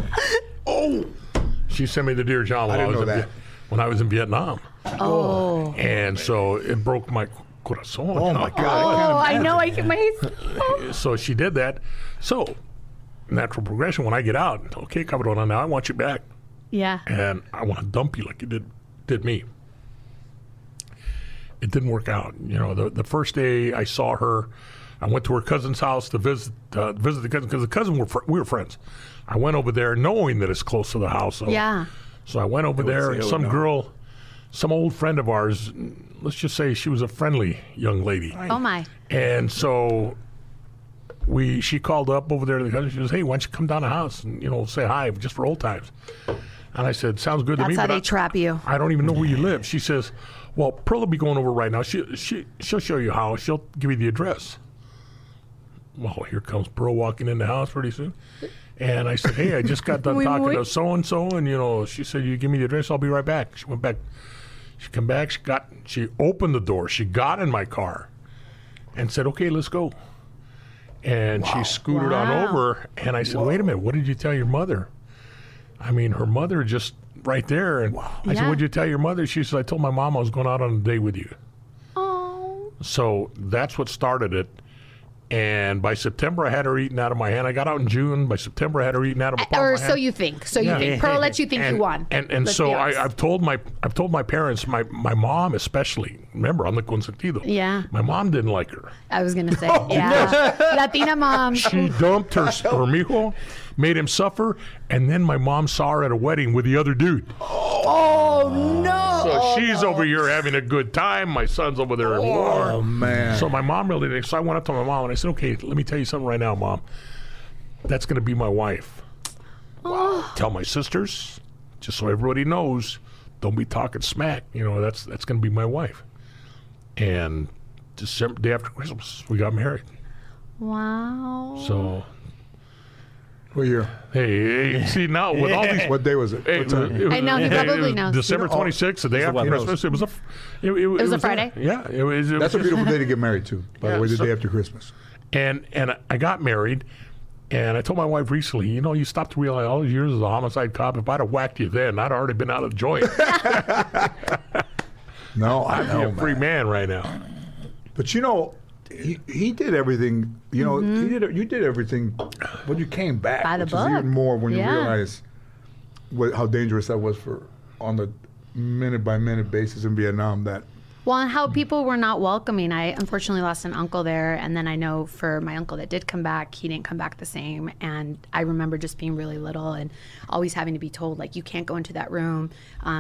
Speaker 7: She sent me the Dear John when I was in Vietnam.
Speaker 6: Oh.
Speaker 7: And so it broke my corazón.
Speaker 1: Oh my God!
Speaker 6: Oh, I know. I can my.
Speaker 7: So she did that. So natural progression. When I get out, okay, cabrona, now I want you back,
Speaker 6: Yeah.
Speaker 7: and I want to dump you like you did me. It didn't work out. You know, the first day I saw her, I went to her cousin's house to visit the cousin because the cousin we were friends. I went over there knowing that it's close to the house. So,
Speaker 6: Yeah.
Speaker 7: So I went over there, and some girl, some old friend of ours, let's just say she was a friendly young lady.
Speaker 6: Oh my.
Speaker 7: And so she called up over there to the cousin. She says, "Hey, why don't you come down the house and say hi just for old times?" And I said, "Sounds good to me."
Speaker 6: That's how
Speaker 7: but
Speaker 6: they trap you.
Speaker 7: I don't even know where you live. She says, "Well, Pearl will be going over right now. She'll show you how. She'll give you the address." Well, here comes Pearl walking in the house pretty soon. And I said, "Hey, I just got done talking to so-and-so, and, she said, you give me the address, I'll be right back." She went back. She came back. She opened the door. She got in my car and said, "Okay, let's go." And she scooted on over, and I said, "Wait a minute, what did you tell your mother?" I mean, her mother just right there. And I said, "What did you tell your mother?" She said, "I told my mom I was going out on a date with you."
Speaker 6: Oh.
Speaker 7: So that's what started it. And by September, I had her eaten out of my hand. I got out in June. By September, I had her eaten out of my palm
Speaker 6: Or
Speaker 7: of my
Speaker 6: so
Speaker 7: hand.
Speaker 6: you think. So you think. Pearl lets you think you won.
Speaker 7: And
Speaker 6: Let's
Speaker 7: so
Speaker 6: be honest.
Speaker 7: I've told my parents, my mom especially. Remember, I'm the consentido.
Speaker 6: Yeah.
Speaker 7: My mom didn't like her.
Speaker 6: I was going to say, yeah. Latina mom.
Speaker 7: She dumped her mijo, made him suffer, and then my mom saw her at a wedding with the other dude.
Speaker 6: Oh, no.
Speaker 7: So she's over here having a good time. My son's over there in war.
Speaker 1: Oh man!
Speaker 7: So my mom really didn't. So I went up to my mom and I said, "Okay, let me tell you something right now, Mom. That's going to be my wife. Tell my sisters, just so everybody knows, don't be talking smack. That's going to be my wife." And December, day after Christmas, we got married.
Speaker 6: Wow.
Speaker 7: So,
Speaker 1: What year?
Speaker 7: hey, see now with all these.
Speaker 1: What day was it?
Speaker 7: Hey,
Speaker 1: What time?
Speaker 6: I know, he probably knows.
Speaker 7: December 26th, the day after
Speaker 5: what?
Speaker 7: Christmas. It was a
Speaker 6: Friday?
Speaker 7: Yeah, it was.
Speaker 1: That's a beautiful day to get married to. By the way, the
Speaker 7: so-
Speaker 1: day after Christmas.
Speaker 7: And I got married, and I told my wife recently, you stopped to realize all these years as a homicide cop, if I'd have whacked you then, I'd already been out of the joint.
Speaker 1: No, I
Speaker 7: I'd be
Speaker 1: know,
Speaker 7: a free man right now.
Speaker 1: But he did everything. You did everything when you came back,
Speaker 6: By the
Speaker 1: which
Speaker 6: book.
Speaker 1: is even more when you
Speaker 6: Yeah.
Speaker 1: realize how dangerous that was on the minute by minute basis in Vietnam.
Speaker 6: Well, and how people were not welcoming. I unfortunately lost an uncle there. And then I know for my uncle that did come back, he didn't come back the same. And I remember just being really little and always having to be told, like, you can't go into that room.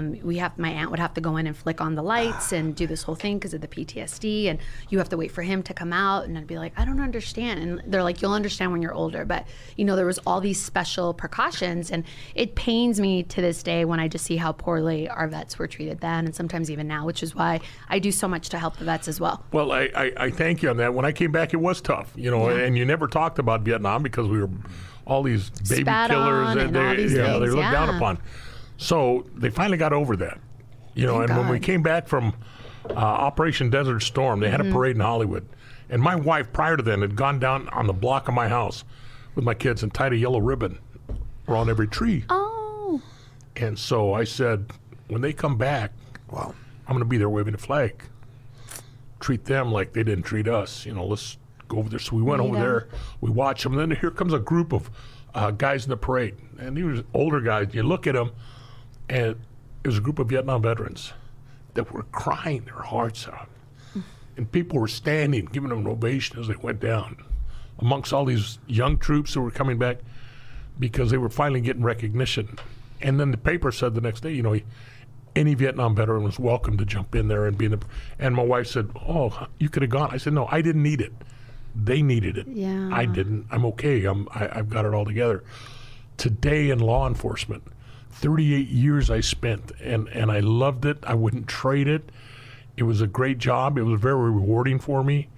Speaker 6: My aunt would have to go in and flick on the lights and do this whole thing because of the PTSD. And you have to wait for him to come out. And I'd be like, I don't understand. And they're like, you'll understand when you're older. But, there was all these special precautions. And it pains me to this day when I just see how poorly our vets were treated then and sometimes even now, which is why I do so much to help the vets as well.
Speaker 7: Well, I thank you on that. When I came back, it was tough, and you never talked about Vietnam because we were all these baby
Speaker 6: Spat
Speaker 7: killers
Speaker 6: on and all these
Speaker 7: they
Speaker 6: things,
Speaker 7: looked down
Speaker 6: yeah.
Speaker 7: upon. So they finally got over that, and when we
Speaker 6: God.
Speaker 7: came back from Operation Desert Storm, they had a parade in Hollywood, and my wife prior to then had gone down on the block of my house with my kids and tied a yellow ribbon around every tree.
Speaker 6: Oh.
Speaker 7: And so I said, when they come back, I'm going to be there waving the flag. Treat them like they didn't treat us. Let's go over there. So we went over there. We watched them. And then here comes a group of guys in the parade. And these were older guys. You look at them, and it was a group of Vietnam veterans that were crying their hearts out. And people were standing, giving them an ovation as they went down, amongst all these young troops who were coming back because they were finally getting recognition. And then the paper said the next day, any Vietnam veteran was welcome to jump in there and be in the. And my wife said, "Oh, you could have gone." I said, "No, I didn't need it. They needed it.
Speaker 6: Yeah.
Speaker 7: I didn't. I'm okay. I've got it all together." Today in law enforcement, 38 years I spent, and I loved it. I wouldn't trade it. It was a great job. It was very rewarding for me.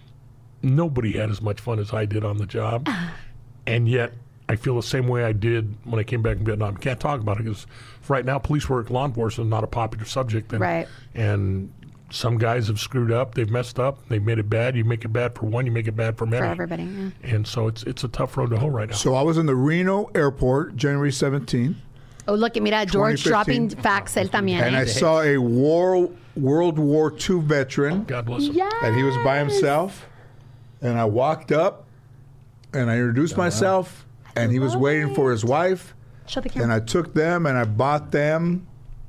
Speaker 7: Nobody had as much fun as I did on the job, and yet I feel the same way I did when I came back from Vietnam. Can't talk about it because right now police work, law enforcement is not a popular subject. And,
Speaker 6: Right.
Speaker 7: And some guys have screwed up. They've messed up. They've made it bad. You make it bad for one, you make it bad for many.
Speaker 6: For everybody, yeah.
Speaker 7: And so it's a tough road to hoe right now.
Speaker 1: So I was in the Reno airport, January 17th,
Speaker 6: Oh, look at mira, George
Speaker 1: 2015.
Speaker 6: dropping facts él también.
Speaker 1: and I
Speaker 6: Eh?
Speaker 1: saw a war World War II veteran.
Speaker 7: God bless him.
Speaker 6: Yes.
Speaker 1: And he was by himself. And I walked up and I introduced myself. And he was waiting for his wife.
Speaker 6: Shut the camera.
Speaker 1: And I took them and I bought them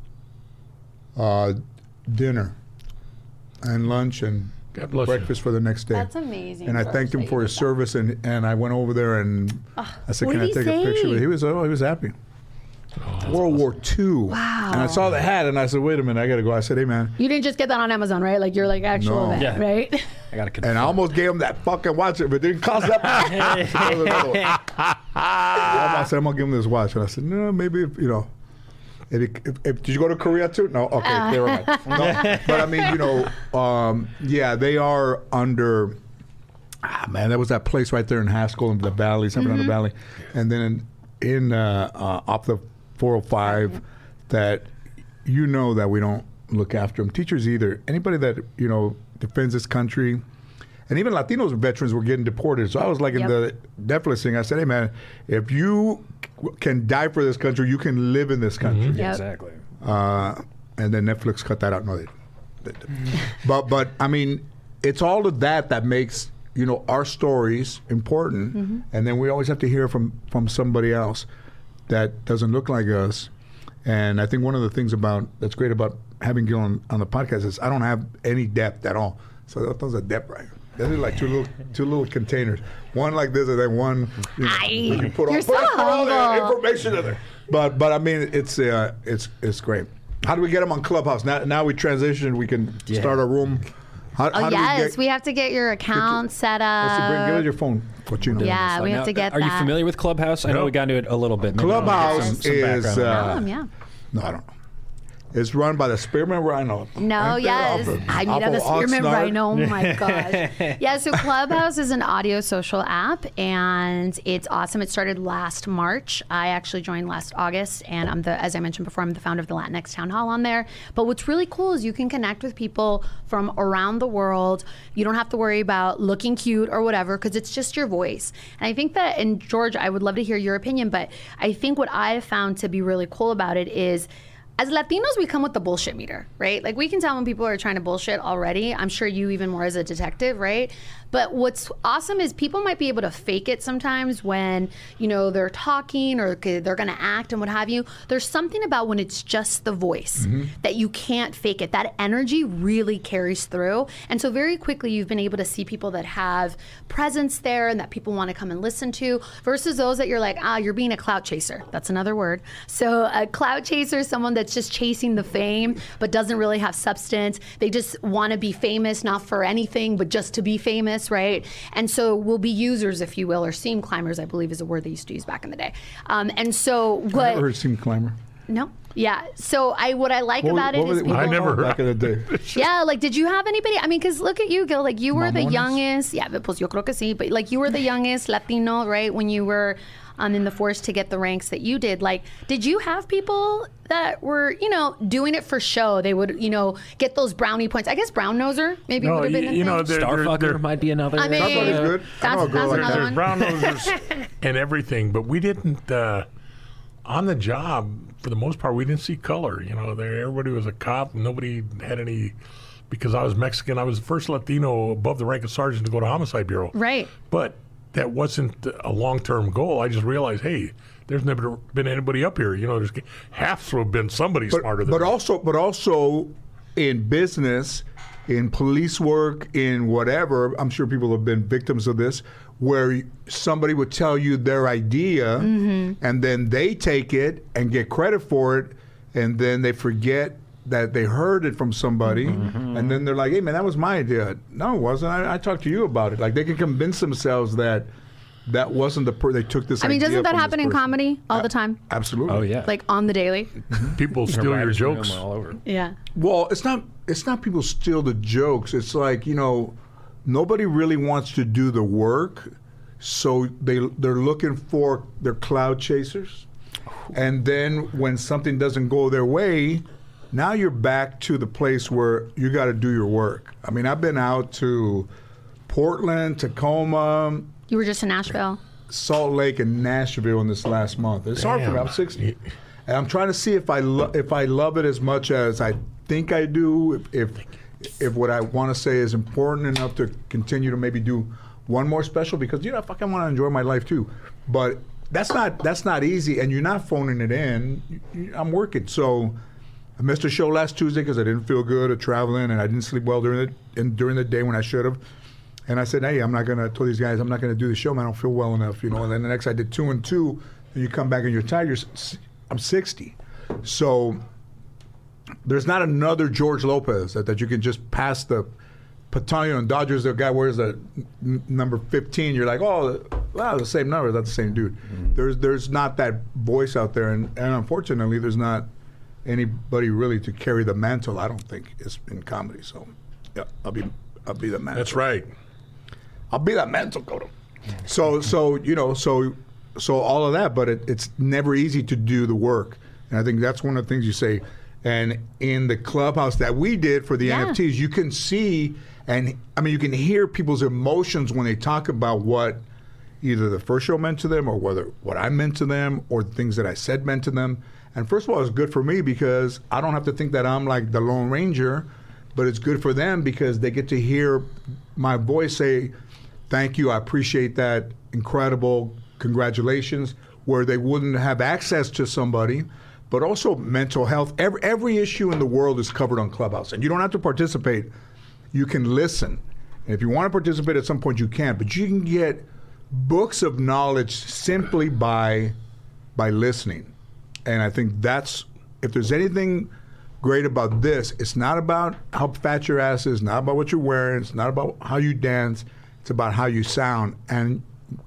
Speaker 1: dinner and lunch and
Speaker 7: God bless
Speaker 1: breakfast for the next day.
Speaker 6: That's amazing.
Speaker 1: And I
Speaker 6: George,
Speaker 1: thanked him
Speaker 6: that
Speaker 1: for
Speaker 6: you
Speaker 1: his
Speaker 6: did that.
Speaker 1: service, and I went over there and I said,
Speaker 6: what
Speaker 1: "Can I
Speaker 6: did
Speaker 1: take
Speaker 6: he
Speaker 1: a picture?"
Speaker 6: say?
Speaker 1: He was happy. World War II.
Speaker 6: Wow.
Speaker 1: And I saw the hat, and I said, "Wait a minute, I got to go." I said, "Hey, man."
Speaker 6: You didn't just get that on Amazon, right? Like you're like actual
Speaker 1: No.
Speaker 6: vet,
Speaker 5: Yeah.
Speaker 6: right?
Speaker 5: I got to
Speaker 1: And I almost gave him that fucking watch, but it didn't cost that much. There was another one. I said, "I'm gonna give him this watch," and I said, "No, maybe if, you know." If did you go to Korea too? No. Okay, never mind. No, but I mean, you know, yeah, they are under. Man, that was that place right there in Haskell in the valley, San Fernando Valley, and then in off the 405, that you know that we don't look after them. Teachers either. Anybody that defends this country. And even Latinos veterans were getting deported. So I was like in the Netflix thing. I said, "Hey, man, if you can die for this country, you can live in this country."
Speaker 6: Yep.
Speaker 5: Exactly.
Speaker 1: And then Netflix cut that out. No, they but I mean, it's all of that makes our stories important. And then we always have to hear from somebody else that doesn't look like us. And I think one of the things that's great about having Gil on the podcast is I don't have any depth at all. So that was a depth right here. Those are like two little containers. One like this, and then one you put
Speaker 6: You're so
Speaker 1: all the
Speaker 6: humble.
Speaker 1: information in there. But I mean, it's great. How do we get them on Clubhouse? Now we transition. We can start a room. How do
Speaker 6: Yes, we have to get your account set up.
Speaker 1: Give us your phone, Cochino.
Speaker 6: Yeah, we have to get
Speaker 5: Are
Speaker 6: that.
Speaker 5: you familiar with Clubhouse? I know we got into it a little bit. Maybe
Speaker 1: Clubhouse
Speaker 5: some
Speaker 1: is
Speaker 5: background.
Speaker 6: Yeah.
Speaker 1: no, I don't know. It's run by the Spearmint Rhino.
Speaker 6: No,
Speaker 1: Right there
Speaker 6: yes.
Speaker 1: off of-
Speaker 6: I mean,
Speaker 1: off
Speaker 6: the
Speaker 1: of
Speaker 6: Spearmint
Speaker 1: Oxnard.
Speaker 6: Rhino. Oh my gosh. Yeah, so Clubhouse is an audio social app, and it's awesome. It started last March. I actually joined last August, and as I mentioned before, I'm the founder of the Latinx Town Hall on there. But what's really cool is you can connect with people from around the world. You don't have to worry about looking cute or whatever, because it's just your voice. And I think that, and George, I would love to hear your opinion, but I think what I have found to be really cool about it is, as Latinos, we come with the bullshit meter, right? Like we can tell when people are trying to bullshit already. I'm sure you even more as a detective, right? But what's awesome is people might be able to fake it sometimes when, they're talking or they're going to act and what have you. There's something about when it's just the voice that you can't fake it. That energy really carries through. And so very quickly you've been able to see people that have presence there and that people want to come and listen to versus those that you're like, you're being a clout chaser. That's another word. So a clout chaser is someone that's just chasing the fame but doesn't really have substance. They just want to be famous, not for anything, but just to be famous. Right? And so we'll be users, if you will, or seam climbers, I believe is a word they used to use back in the day. And so what...
Speaker 1: I never heard seam climber.
Speaker 6: No? Yeah. So what I like about it is people...
Speaker 7: I never heard
Speaker 1: back in the day.
Speaker 6: Yeah, like did you have anybody? I mean, because look at you, Gil. Like you were the
Speaker 1: Mamones?
Speaker 6: youngest. Yeah, pues yo creo que sí. But like you were the youngest Latino, right? When you were in the force to get the ranks that you did. Like, did you have people that were, doing it for show? They would, get those brownie points. I guess brown noser maybe would have been a thing.
Speaker 5: Starfucker might be another.
Speaker 6: I mean,
Speaker 1: Starfucker's good. I know a
Speaker 6: That's
Speaker 1: girl like
Speaker 6: another
Speaker 1: that.
Speaker 6: one.
Speaker 7: brown nosers and everything, but we didn't on the job for the most part. We didn't see color. Everybody was a cop. Nobody had any. Because I was Mexican, I was the first Latino above the rank of sergeant to go to homicide bureau.
Speaker 6: Right.
Speaker 7: But that wasn't a long-term goal. I just realized, hey, there's never been anybody up here. There's have to have been somebody smarter than
Speaker 1: But
Speaker 7: me.
Speaker 1: also in business, in police work, in whatever, I'm sure people have been victims of this, where somebody would tell you their idea and then they take it and get credit for it and then they forget that they heard it from somebody and then they're like, hey man, that was my idea. No, it wasn't. I talked to you about it. Like they can convince themselves that wasn't they took this idea.
Speaker 6: I mean, doesn't that
Speaker 1: from
Speaker 6: happen
Speaker 1: this
Speaker 6: in
Speaker 1: person.
Speaker 6: comedy all the time?
Speaker 1: Absolutely.
Speaker 5: Oh yeah.
Speaker 6: Like on the daily?
Speaker 7: People steal your
Speaker 5: Writers' room
Speaker 7: jokes.
Speaker 5: all over.
Speaker 6: Yeah.
Speaker 1: Well, it's not people steal the jokes. It's like, nobody really wants to do the work, so they're looking for their cloud chasers. And then when something doesn't go their way, now you're back to the place where you got to do your work. I mean, I've been out to Portland, Tacoma,
Speaker 6: You were just in Nashville.
Speaker 1: Salt Lake, and Nashville in this last month. It's hard for me. I'm 60. And I'm trying to see if I love it as much as I think I do, if what I want to say is important enough to continue to maybe do one more special, because I fucking want to enjoy my life too. But that's not easy, and you're not phoning it in. I'm working, so I missed a show last Tuesday because I didn't feel good at traveling, and I didn't sleep well during the day when I should have. And I said, hey, I told these guys I'm not gonna do the show, man. I don't feel well enough, And then the next I did 2 and 2, and you come back and you're tired. I'm 60, so there's not another George Lopez that you can just pass the baton and Dodgers. The guy wears the number 15. You're like, oh, wow, the same number. That's the same dude. Mm-hmm. There's not that voice out there, and unfortunately, there's not anybody really to carry the mantle. I don't think is in comedy. So, yeah, I'll be the mantle.
Speaker 7: That's right.
Speaker 1: I'll be that mantle, Cotto. So all of that, but it's never easy to do the work, and I think that's one of the things you say. And in the clubhouse that we did for the NFTs, you can see, and you can hear people's emotions when they talk about what either the first show meant to them, or what I meant to them, or the things that I said meant to them. And first of all, it's good for me because I don't have to think that I'm like the Lone Ranger, but it's good for them because they get to hear my voice say, thank you, I appreciate that, incredible, congratulations, where they wouldn't have access to somebody. But also mental health. Every issue in the world is covered on Clubhouse. And you don't have to participate. You can listen. And if you want to participate at some point, you can. But you can get books of knowledge simply by listening. And I think if there's anything great about this, it's not about how fat your ass is, not about what you're wearing, it's not about how you dance, it's about how you sound. And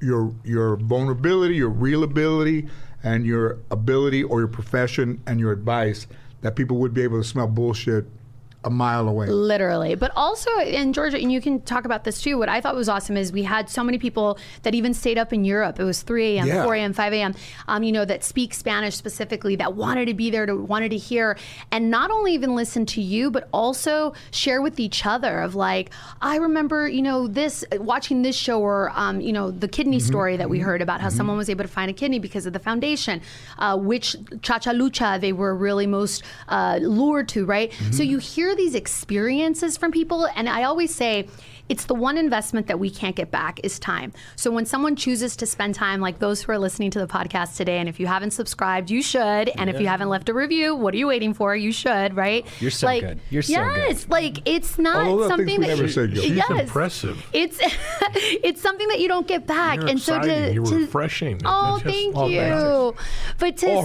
Speaker 1: your vulnerability, your real ability, and your ability or your profession and your advice, that people would be able to smell bullshit a mile away.
Speaker 6: Literally. But also in Georgia, and you can talk about this too, what I thought was awesome is we had so many people that even stayed up in Europe. It was 3 a.m., 4 a.m., 5 a.m., that speak Spanish specifically, that wanted to be there, wanted to hear, and not only even listen to you, but also share with each other of like, I remember, watching this show, or, the kidney story that we heard about how someone was able to find a kidney because of the foundation, which Cha-Cha Lucha they were really most lured to, right? So you hear these experiences from people, and I always say it's the one investment that we can't get back is time. So when someone chooses to spend time, like those who are listening to the podcast today, and if you haven't subscribed, you should, and if you haven't left a review, what are you waiting for? You should, right?
Speaker 5: You're so good. You're so good.
Speaker 6: Yes, it's not something that
Speaker 7: she's impressive.
Speaker 6: It's something that you don't get back.
Speaker 7: You're
Speaker 6: and
Speaker 7: exciting. You're refreshing.
Speaker 6: Oh, thank you. But to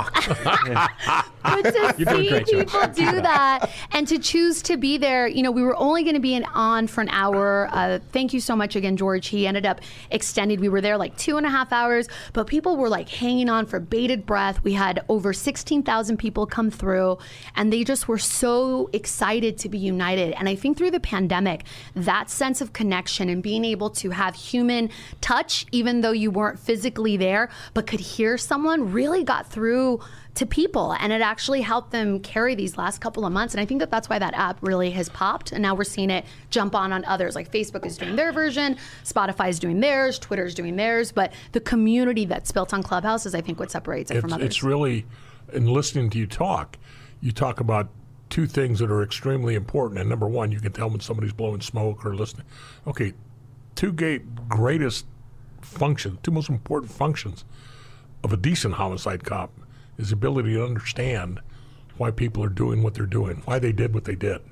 Speaker 6: but to see people do that and to choose to be there, we were only going to be on for an hour. Thank you so much again, George. He ended up extended. We were there like 2.5 hours, but people were like hanging on for bated breath. We had over 16,000 people come through, and they just were so excited to be united. And I think through the pandemic, that sense of connection and being able to have human touch, even though you weren't physically there, but could hear someone, really got through to people, and it actually helped them carry these last couple of months. And I think that that's why that app really has popped, and now we're seeing it jump on others. Like Facebook is doing their version, Spotify is doing theirs, Twitter is doing theirs, but the community that's built on Clubhouse is, I think, what separates it from others.
Speaker 7: It's really, in listening to you talk about two things that are extremely important. And number one, you can tell when somebody's blowing smoke or listening. Okay, two greatest functions, two most important functions of a decent homicide cop is the ability to understand why people are doing what they're doing, why they did what they did.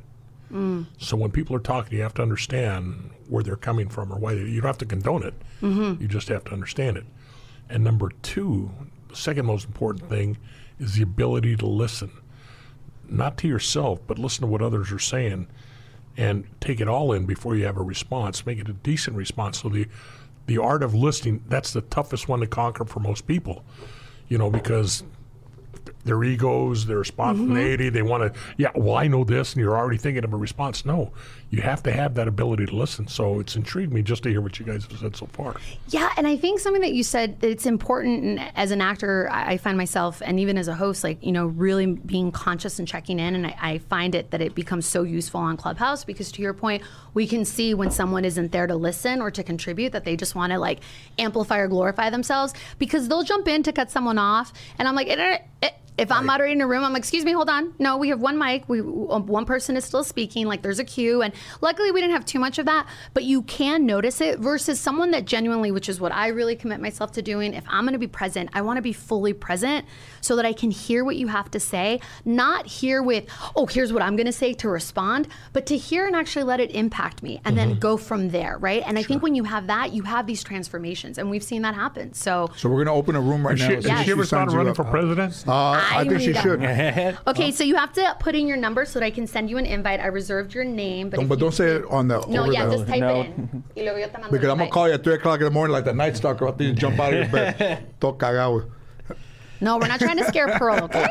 Speaker 7: So when people are talking, you have to understand where they're coming from, or why you don't have to condone it. You just have to understand it. And number two, the second most important thing is the ability to listen, not to yourself, but listen to what others are saying and take it all in before you have a response. Make it a decent response. So the art of listening, that's the toughest one to conquer for most people, because their egos, their spontaneity, they want to, I know this, and you're already thinking of a response. No, you have to have that ability to listen. So it's intrigued me just to hear what you guys have said so far.
Speaker 6: Yeah, and I think something that you said, it's important, and as an actor, I find myself, and even as a host, really being conscious and checking in, and I find that it becomes so useful on Clubhouse, because to your point, we can see when someone isn't there to listen or to contribute, that they just want to amplify or glorify themselves, because they'll jump in to cut someone off, and I'm like, If I'm moderating a room, I'm like, excuse me, hold on. No, we have one mic. One person is still speaking. Like, there's a queue. And luckily, we didn't have too much of that. But you can notice it versus someone that genuinely, which is what I really commit myself to doing. If I'm going to be present, I want to be fully present so that I can hear what you have to say. Not hear with, oh, here's what I'm going to say to respond, but to hear and actually let it impact me and then go from there, right? And I think when you have that, you have these transformations. And we've seen that happen. So
Speaker 1: we're going to open a room right now.
Speaker 7: Has she ever thought of running for president?
Speaker 1: I think she should.
Speaker 6: Okay, so you have to put in your number so that I can send you an invite. I reserved your name. But
Speaker 1: don't say it on the.
Speaker 6: No, yeah, just type it in. Y luego yo te mando
Speaker 1: Because
Speaker 6: el
Speaker 1: I'm going to
Speaker 6: invite.
Speaker 1: call you at 3 o'clock in the morning like the Night Stalker. I'll think you jump out of your bed. Todo cagado.
Speaker 6: No, we're not trying to scare Pearl, okay?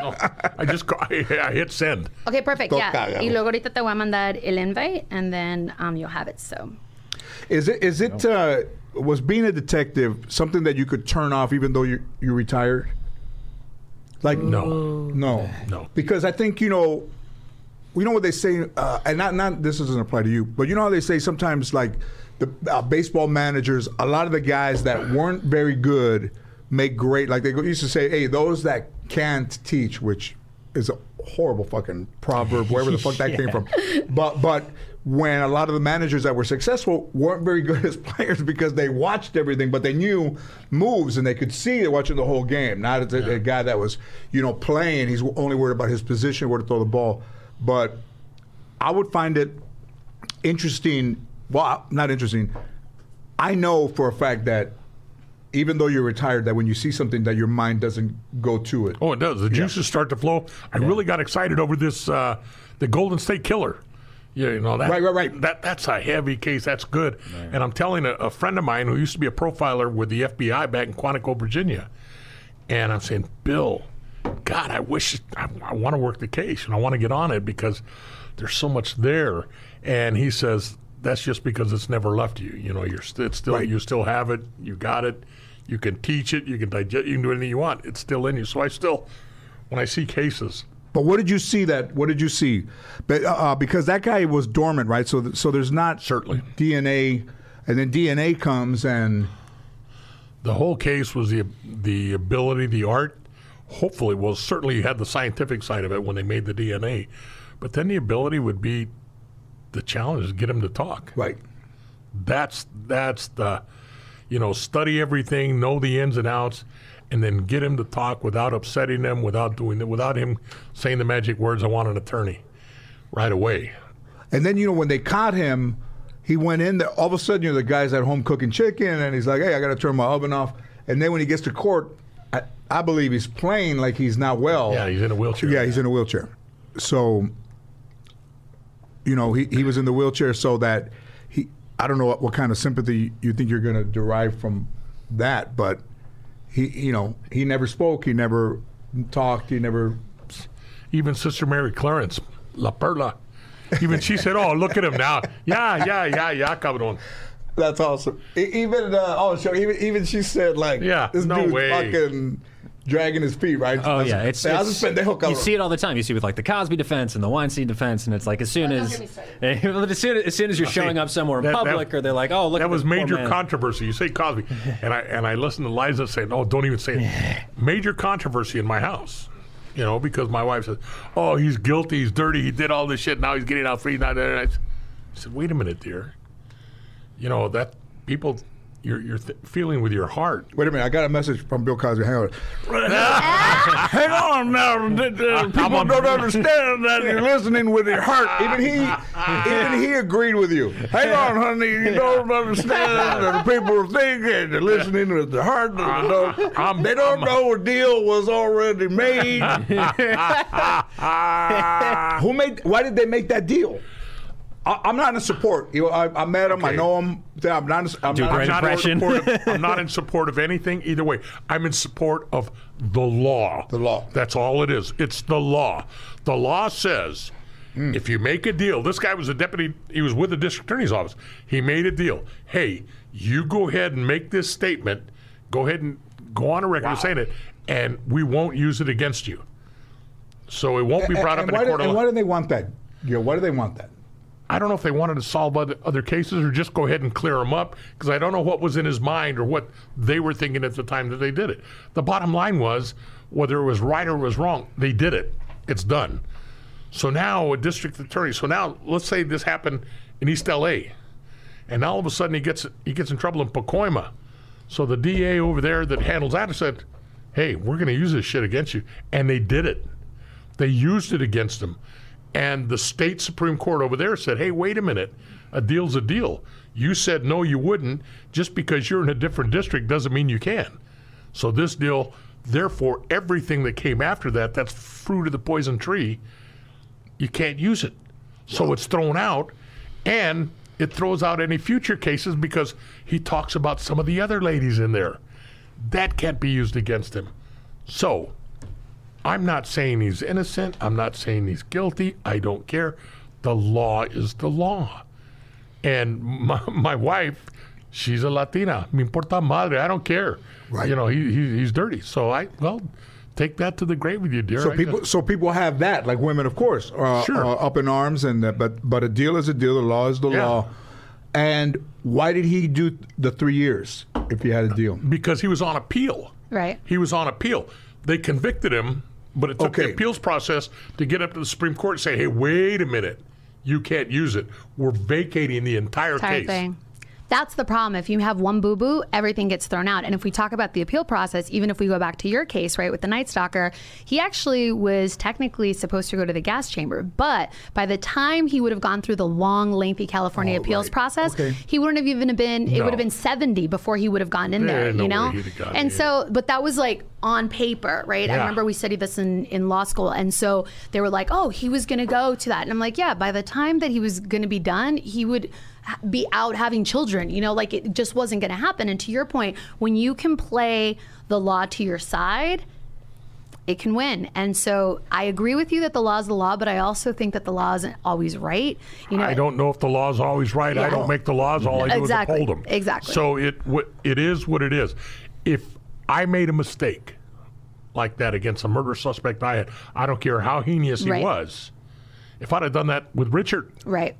Speaker 7: I hit send.
Speaker 6: Okay, perfect,
Speaker 1: Todo
Speaker 6: yeah.
Speaker 1: cagado.
Speaker 6: Y luego ahorita te voy a mandar el invite, and then you'll have it, so.
Speaker 1: Is it was being a detective something that you could turn off even though you retired? Like no. Because I think you know what they say, and not this doesn't apply to you, but you know how they say sometimes like the baseball managers, a lot of the guys that weren't very good make great. Like they used to say, hey, those that can't teach, which is a horrible fucking proverb, wherever the fuck that came from. But when a lot of the managers that were successful weren't very good as players because they watched everything, but they knew moves and they could see it watching the whole game. Not as a guy that was, playing. He's only worried about his position, where to throw the ball. But I would find it interesting. Well, not interesting. I know for a fact that even though you're retired, that when you see something that your mind doesn't go to it.
Speaker 7: Oh, it does. The juices start to flow. I really got excited over this, the Golden State Killer. Yeah, that,
Speaker 1: right.
Speaker 7: That's a heavy case. That's good. Right. And I'm telling a friend of mine who used to be a profiler with the FBI back in Quantico, Virginia, and I'm saying, Bill, God, I wish I want to work the case and I want to get on it because there's so much there. And he says that's just because it's never left you. You still have it. You got it. You can teach it. You can digest. You can do anything you want. It's still in you. So when I see cases.
Speaker 1: But what did you see? Because that guy was dormant, right? So there's not
Speaker 7: certainly
Speaker 1: DNA, and then DNA comes and
Speaker 7: the whole case was the ability, the art. Hopefully, certainly you had the scientific side of it when they made the DNA, but then the ability would be the challenge is get him to talk.
Speaker 1: Right.
Speaker 7: That's the, study everything, know the ins and outs. And then get him to talk without upsetting them, without him saying the magic words, I want an attorney, right away.
Speaker 1: And then, when they caught him, he went in there. All of a sudden, the guy's at home cooking chicken, and he's like, hey, I got to turn my oven off. And then when he gets to court, I believe he's playing like he's not well.
Speaker 7: Yeah, he's in a wheelchair.
Speaker 1: Yeah, he's in a wheelchair. So, he was in the wheelchair so that I don't know what kind of sympathy you think you're going to derive from that, but he never spoke. He never talked. He never.
Speaker 7: Even Sister Mary Clarence, La Perla, even she said, "Oh, look at him now. Yeah, cabrón."
Speaker 1: That's awesome. Even she said like, this
Speaker 7: no
Speaker 1: dude's
Speaker 7: way.
Speaker 1: Fucking dragging his feet, right?
Speaker 5: Oh yeah, you see it all the time. You see with like the Cosby defense and the Weinstein defense, and it's like as soon as you're showing up somewhere in public, or they're like, oh look,
Speaker 7: that was major controversy. You say Cosby, and I listened to Liza say, no, don't even say it. Major controversy in my house, because my wife says, oh, he's guilty, he's dirty, he did all this shit, now he's getting out free. I said, wait a minute, dear. That people. You're feeling with your heart.
Speaker 1: Wait a minute, I got a message from Bill Cosby. Hang on.
Speaker 7: Hang on now.
Speaker 1: People don't understand that you're listening with your heart. Even he agreed with you. Hang on, honey. You don't understand that people think they're listening with their heart. They don't know a deal was already made. Why did they make that deal? I'm not in support. I met him. Okay. I know him. I'm
Speaker 7: not in support of anything either way. I'm in support of the law.
Speaker 1: The law.
Speaker 7: That's all it is. It's the law. The law says if you make a deal, this guy was a deputy. He was with the district attorney's office. He made a deal. Hey, you go ahead and make this statement. Go ahead and go on a record saying it, and we won't use it against you. So it won't be brought up in a court of law.
Speaker 1: And why do they want that? Why do they want that?
Speaker 7: I don't know if they wanted to solve other cases or just go ahead and clear them up, because I don't know what was in his mind or what they were thinking at the time that they did it. The bottom line was, whether it was right or it was wrong, they did it. It's done. So now a district attorney. So now let's say this happened in East L.A. and all of a sudden he gets in trouble in Pacoima. So the DA over there that handles that said, "Hey, we're going to use this shit against you," and they did it. They used it against him, and the state Supreme Court over there said, "Hey, wait a minute, a deal's a deal. You said no, you wouldn't. Just because you're in a different district doesn't mean you can." So this deal, therefore, everything that came after that, that's fruit of the poison tree, you can't use it. So it's thrown out, and it throws out any future cases because he talks about some of the other ladies in there. That can't be used against him. So I'm not saying he's innocent. I'm not saying he's guilty. I don't care. The law is the law. And my wife, she's a Latina. Me importa madre. I don't care.
Speaker 1: Right.
Speaker 7: You know, he's dirty. So take that to the grave with you, dear.
Speaker 1: So people have that, like women, of course, up in arms, and but a deal is a deal. The law is the law. And why did he do the 3 years if he had a deal?
Speaker 7: Because he was on appeal.
Speaker 6: Right.
Speaker 7: He was on appeal. They convicted him, but it took the appeals process to get up to the Supreme Court and say, "Hey, wait a minute. You can't use it. We're vacating the entire case."
Speaker 6: Thing. That's the problem. If you have one boo-boo, everything gets thrown out. And if we talk about the appeal process, even if we go back to your case, right, with the Night Stalker, he actually was technically supposed to go to the gas chamber. But by the time he would have gone through the long, lengthy California appeals process, he wouldn't have even been, it would have been 70 before he would have gone in there, you know? And so, but that was like on paper, right? I remember we studied this in law school. And so they were like, oh, he was going to go to that. And I'm like, yeah, by the time that he was going to be done, he would be out having children, you know, like it just wasn't going to happen. And to your point, when you can play the law to your side, it can win. And so I agree with you that the law is the law, but I also think that the law isn't always right. You know,
Speaker 7: I don't know if the law is always right. I don't make the laws. All I do is uphold them.
Speaker 6: Exactly.
Speaker 7: So it is what it is. If I made a mistake like that against a murder suspect I don't care how heinous he was. If I'd have done that with Richard.
Speaker 6: Right.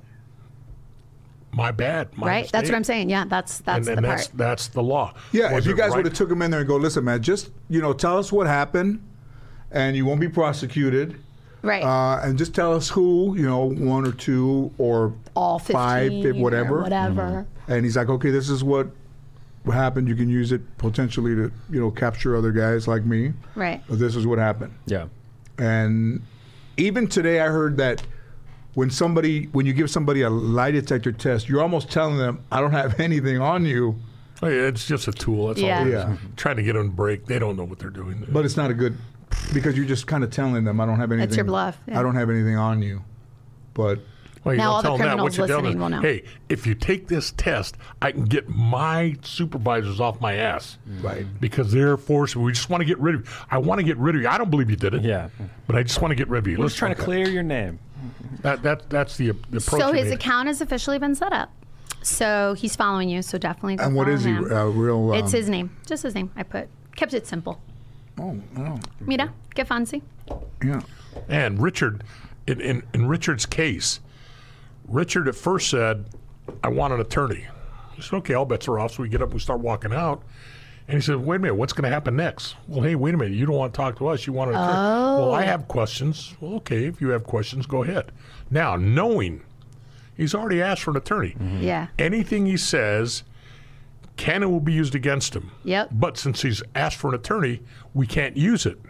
Speaker 7: My bad. My mistake.
Speaker 6: That's what I'm saying. Yeah, that's the part.
Speaker 7: That's the law.
Speaker 1: Yeah, if you guys would have took him in there and go, "Listen, man, just tell us what happened, and you won't be prosecuted."
Speaker 6: Right.
Speaker 1: And just tell us who, 1 or 2 or
Speaker 6: all 15,
Speaker 1: 5, whatever.
Speaker 6: Or whatever.
Speaker 1: Mm-hmm. And he's like, "Okay, this is what happened. You can use it potentially to capture other guys like me."
Speaker 6: Right.
Speaker 1: But this is what happened.
Speaker 5: Yeah.
Speaker 1: And even today, I heard that when you give somebody a lie detector test, you're almost telling them, "I don't have anything on you."
Speaker 7: It's just a tool. That's all it is. Trying to get them to break. They don't know what they're doing.
Speaker 1: But it's not a good, because you're just kind of telling them, "I don't have anything."
Speaker 6: It's your bluff. Yeah.
Speaker 1: I don't have anything on you. But
Speaker 6: now all the criminals listening will know.
Speaker 7: Hey, if you take this test, I can get my supervisors off my ass.
Speaker 1: Right.
Speaker 7: Because they're forcing. We just want to get rid of you. I want to get rid of you. I don't believe you did it.
Speaker 5: Yeah.
Speaker 7: But I just want to get rid of you.
Speaker 5: We're just trying to clear your name.
Speaker 7: That's the approach.
Speaker 6: So his account has officially been set up. So he's following you. So definitely go
Speaker 1: and what
Speaker 6: follow
Speaker 1: is he?
Speaker 6: Him. It's his name. Just his name. Kept it simple.
Speaker 1: Oh.
Speaker 6: Mira, que fancy.
Speaker 1: Yeah.
Speaker 7: And Richard, in Richard's case, Richard at first said, "I want an attorney." I said, "Okay, all bets are off." So we get up and we start walking out. And he said, "Wait a minute, what's going to happen next?" "Well, hey, wait a minute. You don't want to talk to us. You want an attorney." "Well, I have questions." "Well, okay, if you have questions, go ahead." Now, knowing he's already asked for an attorney.
Speaker 6: Mm-hmm. Yeah.
Speaker 7: Anything he says will be used against him.
Speaker 6: Yep.
Speaker 7: But since he's asked for an attorney, we can't use it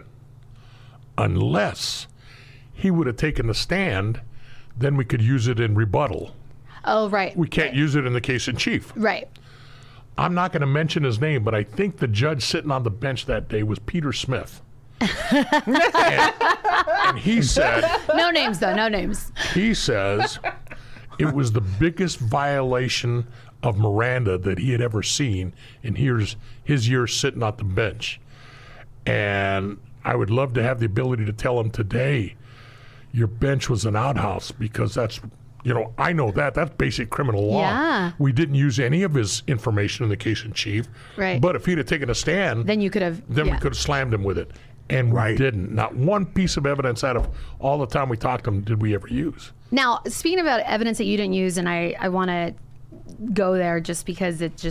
Speaker 7: unless he would have taken the stand. Then we could use it in rebuttal.
Speaker 6: Oh, right.
Speaker 7: We can't use it in the case in chief.
Speaker 6: Right.
Speaker 7: I'm not going to mention his name, but I think the judge sitting on the bench that day was Peter Smith. and he said...
Speaker 6: No names, though. No names.
Speaker 7: He says it was the biggest violation of Miranda that he had ever seen in his years sitting on the bench. And I would love to have the ability to tell him today, your bench was an outhouse, because that's... I know that. That's basic criminal law.
Speaker 6: Yeah.
Speaker 7: We didn't use any of his information in the case in chief.
Speaker 6: Right.
Speaker 7: But if he'd have taken a stand,
Speaker 6: then you could have.
Speaker 7: Then we could have slammed him with it. And we didn't. Not one piece of evidence out of all the time we talked to him did we ever use.
Speaker 6: Now, speaking about evidence that you didn't use, and I want to go there just because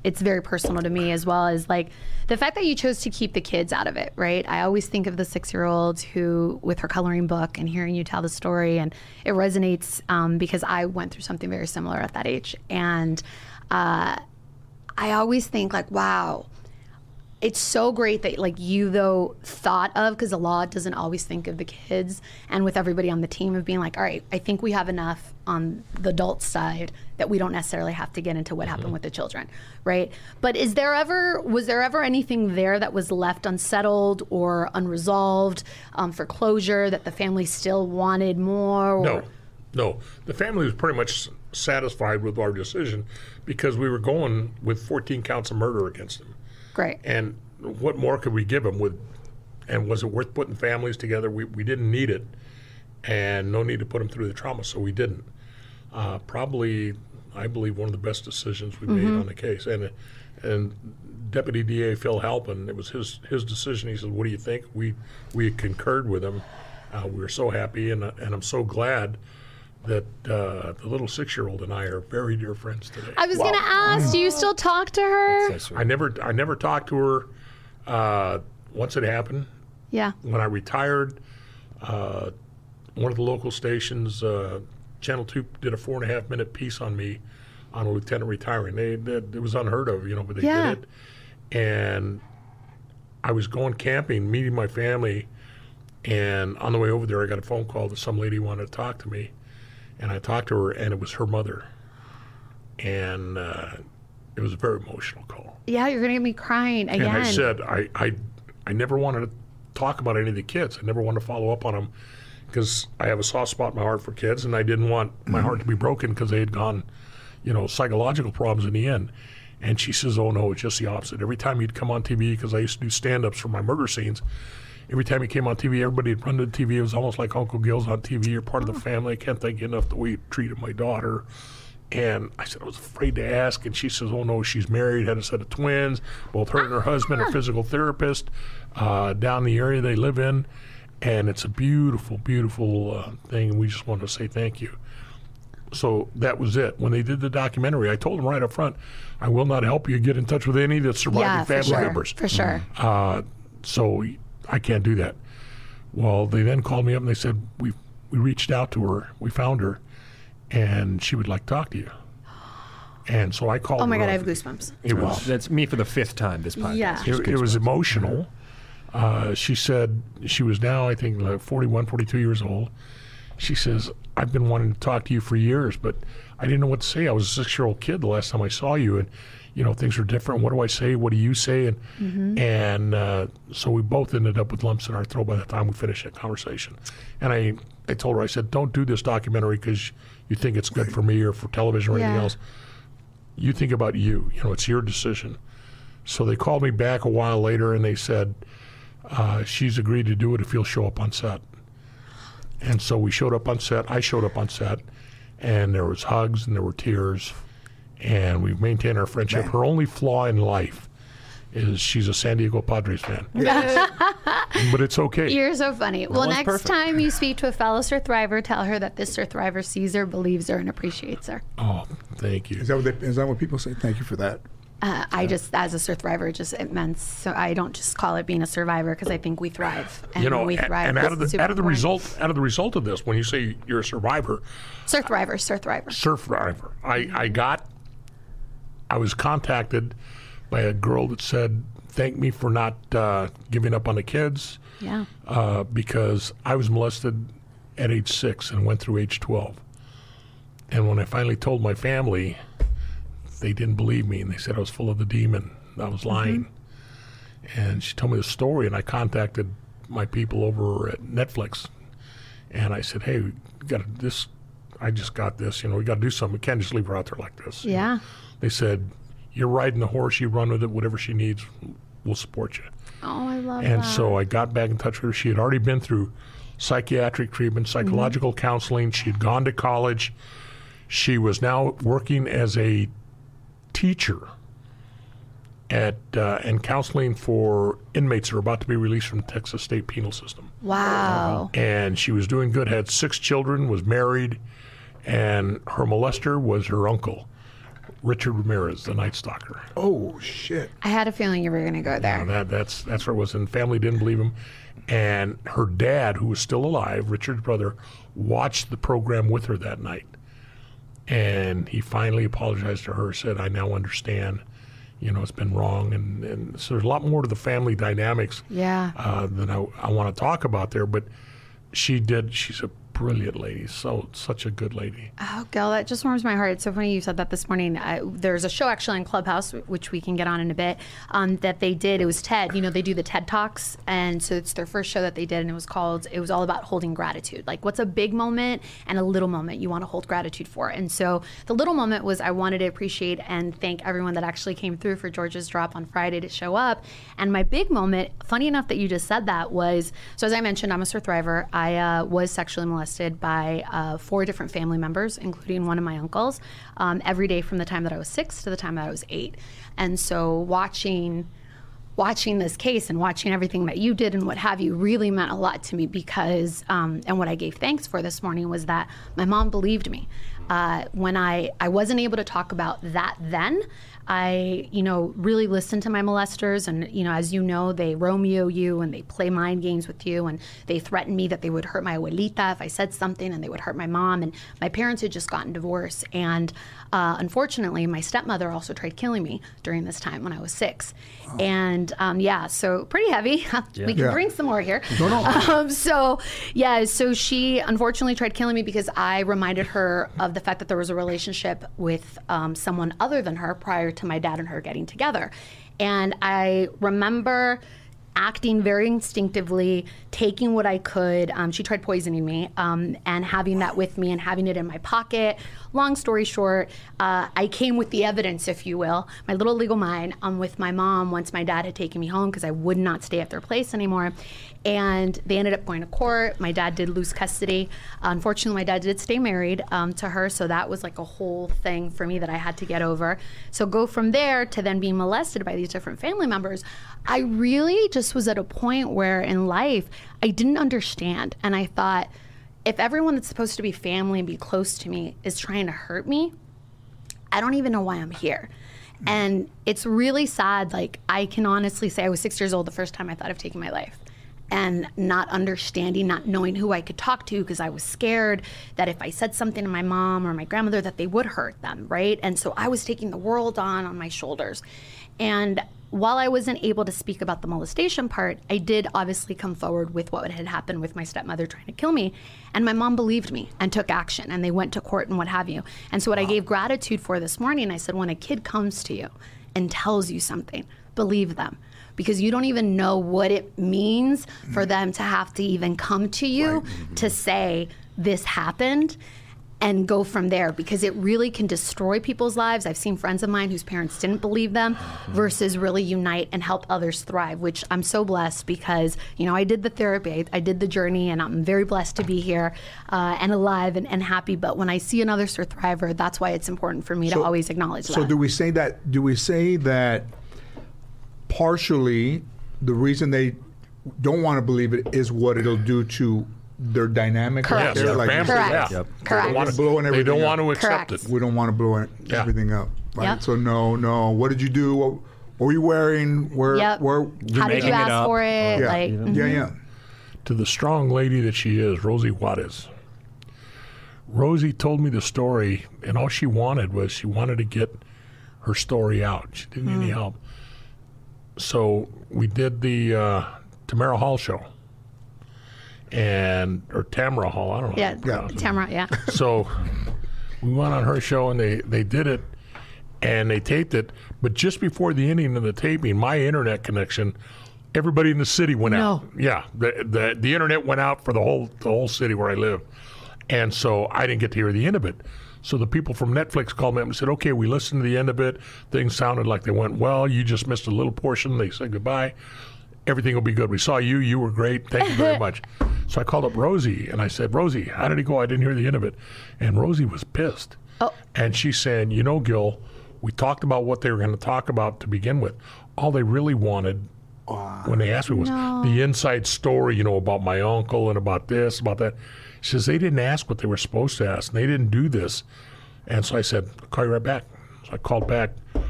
Speaker 6: it's very personal to me, as well as like the fact that you chose to keep the kids out of it, right? I always think of the 6-year-old who, with her coloring book and hearing you tell the story, and it resonates because I went through something very similar at that age. And I always think like, wow, it's so great that like you though thought of, because the law doesn't always think of the kids, and with everybody on the team of being like, all right, I think we have enough on the adult side that we don't necessarily have to get into what happened with the children, right? But was there ever anything there that was left unsettled or unresolved for closure, that the family still wanted more? Or?
Speaker 7: No. The family was pretty much satisfied with our decision because we were going with 14 counts of murder against them.
Speaker 6: Great.
Speaker 7: And what more could we give them with? And was it worth putting families together? We didn't need it, and no need to put them through the trauma, so we didn't. Probably, I believe, one of the best decisions we made on the case. And Deputy DA Phil Halpin, it was his decision. He said, "What do you think?" We concurred with him. We were so happy, and I'm so glad that the little 6-year-old and I are very dear friends today.
Speaker 6: I was going to ask, do you still talk to her?
Speaker 5: That's so
Speaker 7: I never talked to her once it happened.
Speaker 6: Yeah.
Speaker 7: When I retired, one of the local stations, Channel 2, did a 4.5-minute piece on me on a lieutenant retiring. It was unheard of, but they did it. And I was going camping, meeting my family, and on the way over there, I got a phone call that some lady wanted to talk to me. And I talked to her, and it was her mother. And it was a very emotional call.
Speaker 6: Yeah, you're going to get me crying again.
Speaker 7: And I said, I never wanted to talk about any of the kids. I never wanted to follow up on them because I have a soft spot in my heart for kids, and I didn't want my heart to be broken because they had gone, psychological problems in the end. And she says, oh, no, it's just the opposite. Every time he'd come on TV, because I used to do stand-ups for my murder scenes, every time he came on TV, everybody would run to the TV. It was almost like Uncle Gil's on TV. You're part of the family. I can't thank you enough the way you treated my daughter. And I said, I was afraid to ask. And she says, oh, no, she's married, had a set of twins. Both her and her husband are physical therapists down the area they live in. And it's a beautiful, beautiful thing. And we just wanted to say thank you. So that was it. When they did the documentary, I told them right up front, I will not help you get in touch with any of the surviving family members.
Speaker 6: For sure.
Speaker 7: So I can't do that. Well, they then called me up and they said, we reached out to her, we found her, and she would like to talk to you. And so I called her.
Speaker 6: Oh my God, I have goosebumps.
Speaker 5: That's me for the 5th time this podcast.
Speaker 6: Yeah.
Speaker 7: It was emotional. She said she was now, I think, like 41, 42 years old. She says, I've been wanting to talk to you for years, but I didn't know what to say. I was a 6-year-old kid the last time I saw you, and things are different. What do I say? What do you say? And so we both ended up with lumps in our throat by the time we finished that conversation. And I told her, I said, don't do this documentary because you think it's good for me or for television or anything else. You think about you. It's your decision. So they called me back a while later and they said, she's agreed to do it if you'll show up on set. And so we showed up on set. I showed up on set, and there was hugs and there were tears. And we've maintained our friendship. Her only flaw in life is she's a San Diego Padres fan. But it's okay.
Speaker 6: You're so funny. Well, next time you speak to a fellow survivor, tell her that this survivor sees her, believes her, and appreciates her.
Speaker 7: Oh, thank you.
Speaker 1: Is that what people say? Thank you for that.
Speaker 6: I just, as a survivor, it meant, so I don't just call it being a survivor because I think we thrive. And when we thrive,
Speaker 7: and out of the result of this, when you say you're a survivor.
Speaker 6: Survivor.
Speaker 7: I was contacted by a girl that said, thank me for not giving up on the kids.
Speaker 6: Yeah.
Speaker 7: Because I was molested at age 6 and went through age 12. And when I finally told my family, they didn't believe me, and they said I was full of the demon. I was lying. And she told me the story, and I contacted my people over at Netflix. And I said, hey, I just got this. We got to do something. We can't just leave her out there like this.
Speaker 6: Yeah.
Speaker 7: They said, you're riding the horse, you run with it, whatever she needs, we'll support you.
Speaker 6: Oh, I love that.
Speaker 7: And so I got back in touch with her. She had already been through psychiatric treatment, psychological counseling. She had gone to college. She was now working as a teacher and counseling for inmates who are about to be released from the Texas state penal system.
Speaker 6: Wow.
Speaker 7: And she was doing good, had 6 children, was married, and her molester was her uncle. Richard Ramirez, the Night Stalker.
Speaker 1: Oh, shit.
Speaker 6: I had a feeling you were going to go there.
Speaker 7: Yeah, that's where it was. And family didn't believe him. And her dad, who was still alive, Richard's brother, watched the program with her that night. And he finally apologized to her, said, I now understand, it's been wrong. And so there's a lot more to the family dynamics than I want to talk about there. But she's a brilliant lady, such a good lady.
Speaker 6: Oh, Gil, that just warms my heart. It's so funny you said that this morning. There's a show actually on Clubhouse, which we can get on in a bit, that they did. It was TED. They do the TED Talks, and so it's their first show that they did, and it was all about holding gratitude. Like, what's a big moment and a little moment you want to hold gratitude for? And so the little moment was I wanted to appreciate and thank everyone that actually came through for George's drop on Friday to show up. And my big moment, funny enough that you just said that, was, so as I mentioned, I'm a survivor. I was sexually molested by 4 different family members, including one of my uncles, every day from the time that I was 6 to the time that I was 8. And so watching this case and watching everything that you did and what have you really meant a lot to me because, and what I gave thanks for this morning was that my mom believed me. When I wasn't able to talk about that then, I, really listened to my molesters and, as you know, they Romeo you and they play mind games with you and they threatened me that they would hurt my abuelita if I said something and they would hurt my mom. And my parents had just gotten divorced. And unfortunately, my stepmother also tried killing me during this time when I was 6. Wow. And so pretty heavy. We can bring some more here. No. So she unfortunately tried killing me because I reminded her of the fact that there was a relationship with someone other than her prior to my dad and her getting together. And I remember acting very instinctively, taking what I could. She tried poisoning me and having that with me and having it in my pocket. Long story short, I came with the evidence, if you will, my little legal mind, with my mom once my dad had taken me home because I would not stay at their place anymore. And they ended up going to court. My dad did lose custody. Unfortunately, my dad did stay married to her, so that was like a whole thing for me that I had to get over. So go from there to then being molested by these different family members. I really just was at a point where in life, I didn't understand. And I thought, if everyone that's supposed to be family and be close to me is trying to hurt me, I don't even know why I'm here. And it's really sad. Like, I can honestly say I was 6 years old the first time I thought of taking my life. And not understanding, not knowing who I could talk to because I was scared that if I said something to my mom or my grandmother that they would hurt them, right? And so I was taking the world on my shoulders. And while I wasn't able to speak about the molestation part, I did obviously come forward with what had happened with my stepmother trying to kill me. And my mom believed me and took action and they went to court and what have you. And so what I gave gratitude for this morning, I said, when a kid comes to you and tells you something, believe them. Because you don't even know what it means for them to have to even come to you to say this happened and go from there, because it really can destroy people's lives. I've seen friends of mine whose parents didn't believe them versus really unite and help others thrive, which I'm so blessed because, I did the therapy, I did the journey, and I'm very blessed to be here and alive and happy. But when I see another survivor, that's why it's important for me to always acknowledge that.
Speaker 1: So do we say that partially the reason they don't want to believe it is what it'll do to their dynamic?
Speaker 6: Correct.
Speaker 1: Right there?
Speaker 7: Like,
Speaker 6: correct.
Speaker 7: Yep.
Speaker 6: Correct.
Speaker 7: They don't want to accept
Speaker 6: Correct.
Speaker 7: it.
Speaker 1: We don't want to blow everything up. Right?
Speaker 6: Yep.
Speaker 1: So no. What did you do? What were you wearing? Where?
Speaker 6: How did you ask for it?
Speaker 1: Yeah.
Speaker 7: To the strong lady that she is, Rosie Juarez. Rosie told me the story, and all she wanted to get her story out. She didn't need any help. So we did the Tamara Hall show, or Tamara Hall, I don't know.
Speaker 6: Yeah, Tamara, yeah.
Speaker 7: So we went on her show, and they did it, and they taped it. But just before the ending of the taping, my internet connection, everybody in the city went out. Yeah, the internet went out for the whole city where I live, and so I didn't get to hear the end of it. So the people from Netflix called me up and said, okay, we listened to the end of it. Things sounded like they went well. You just missed a little portion. They said goodbye. Everything will be good. We saw you. You were great. Thank you very much. So I called up Rosie, and I said, Rosie, how did it go? I didn't hear the end of it. And Rosie was pissed. Oh. And she's saying, Gil, we talked about what they were going to talk about to begin with. All they really wanted when they asked me was the inside story, about my uncle and about this, about that. She says, they didn't ask what they were supposed to ask, and they didn't do this. And so I said, I'll call you right back. So I called back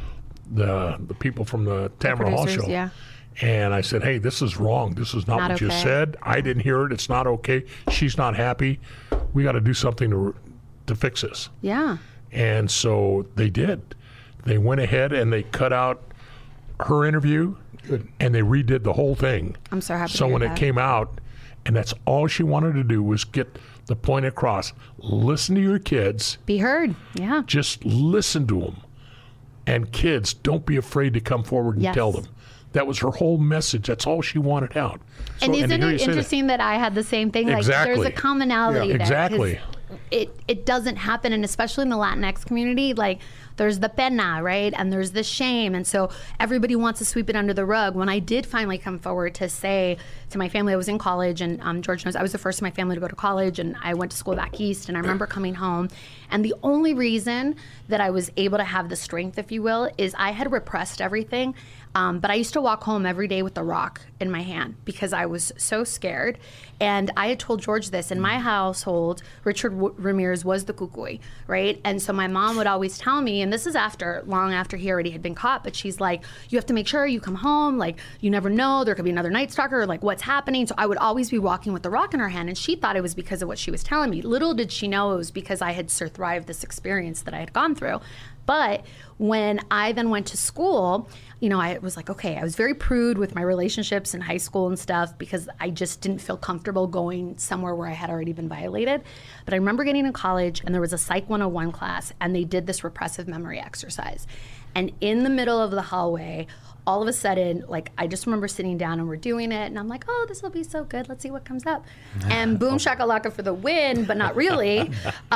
Speaker 7: the people from the Tamara Hall show.
Speaker 6: Yeah.
Speaker 7: And I said, hey, this is wrong. This is not what you said. I didn't hear it. It's not okay. She's not happy. We got to do something to fix this.
Speaker 6: Yeah.
Speaker 7: And so they did. They went ahead and they cut out her interview.
Speaker 1: Good.
Speaker 7: And they redid the whole thing.
Speaker 6: I'm so happy.
Speaker 7: So when it came out, and that's all she wanted to do was get the point across. Listen to your kids.
Speaker 6: Be heard. Yeah.
Speaker 7: Just listen to them. And kids, don't be afraid to come forward and tell them. That was her whole message. That's all she wanted out.
Speaker 6: And isn't it interesting that I had the same thing?
Speaker 7: Exactly.
Speaker 6: Like, there's a commonality there.
Speaker 7: Exactly.
Speaker 6: It doesn't happen, and especially in the Latinx community, like there's the pena, right? And there's the shame. And so everybody wants to sweep it under the rug. When I did finally come forward to say to my family, I was in college, and George knows I was the first in my family to go to college, and I went to school back east, and I remember coming home. And the only reason that I was able to have the strength, if you will, is I had repressed everything. But I used to walk home every day with the rock in my hand because I was so scared. And I had told George this. In my household, Richard Ramirez was the cucuy, right? And so my mom would always tell me, and this is long after he already had been caught, but she's like, you have to make sure you come home. Like, you never know. There could be another Night Stalker. Like, what's happening? So I would always be walking with the rock in her hand. And she thought it was because of what she was telling me. Little did she know it was because I had survived this experience that I had gone through. But when I then went to school, you know, I was like, okay, I was very prude with my relationships in high school and stuff because I just didn't feel comfortable going somewhere where I had already been violated. But I remember getting in college and there was a Psych 101 class and they did this repressive memory exercise. And in the middle of the hallway, all of a sudden, like, I just remember sitting down and we're doing it, and I'm like, oh, this will be so good. Let's see what comes up. And boom, shakalaka for the win, but not really.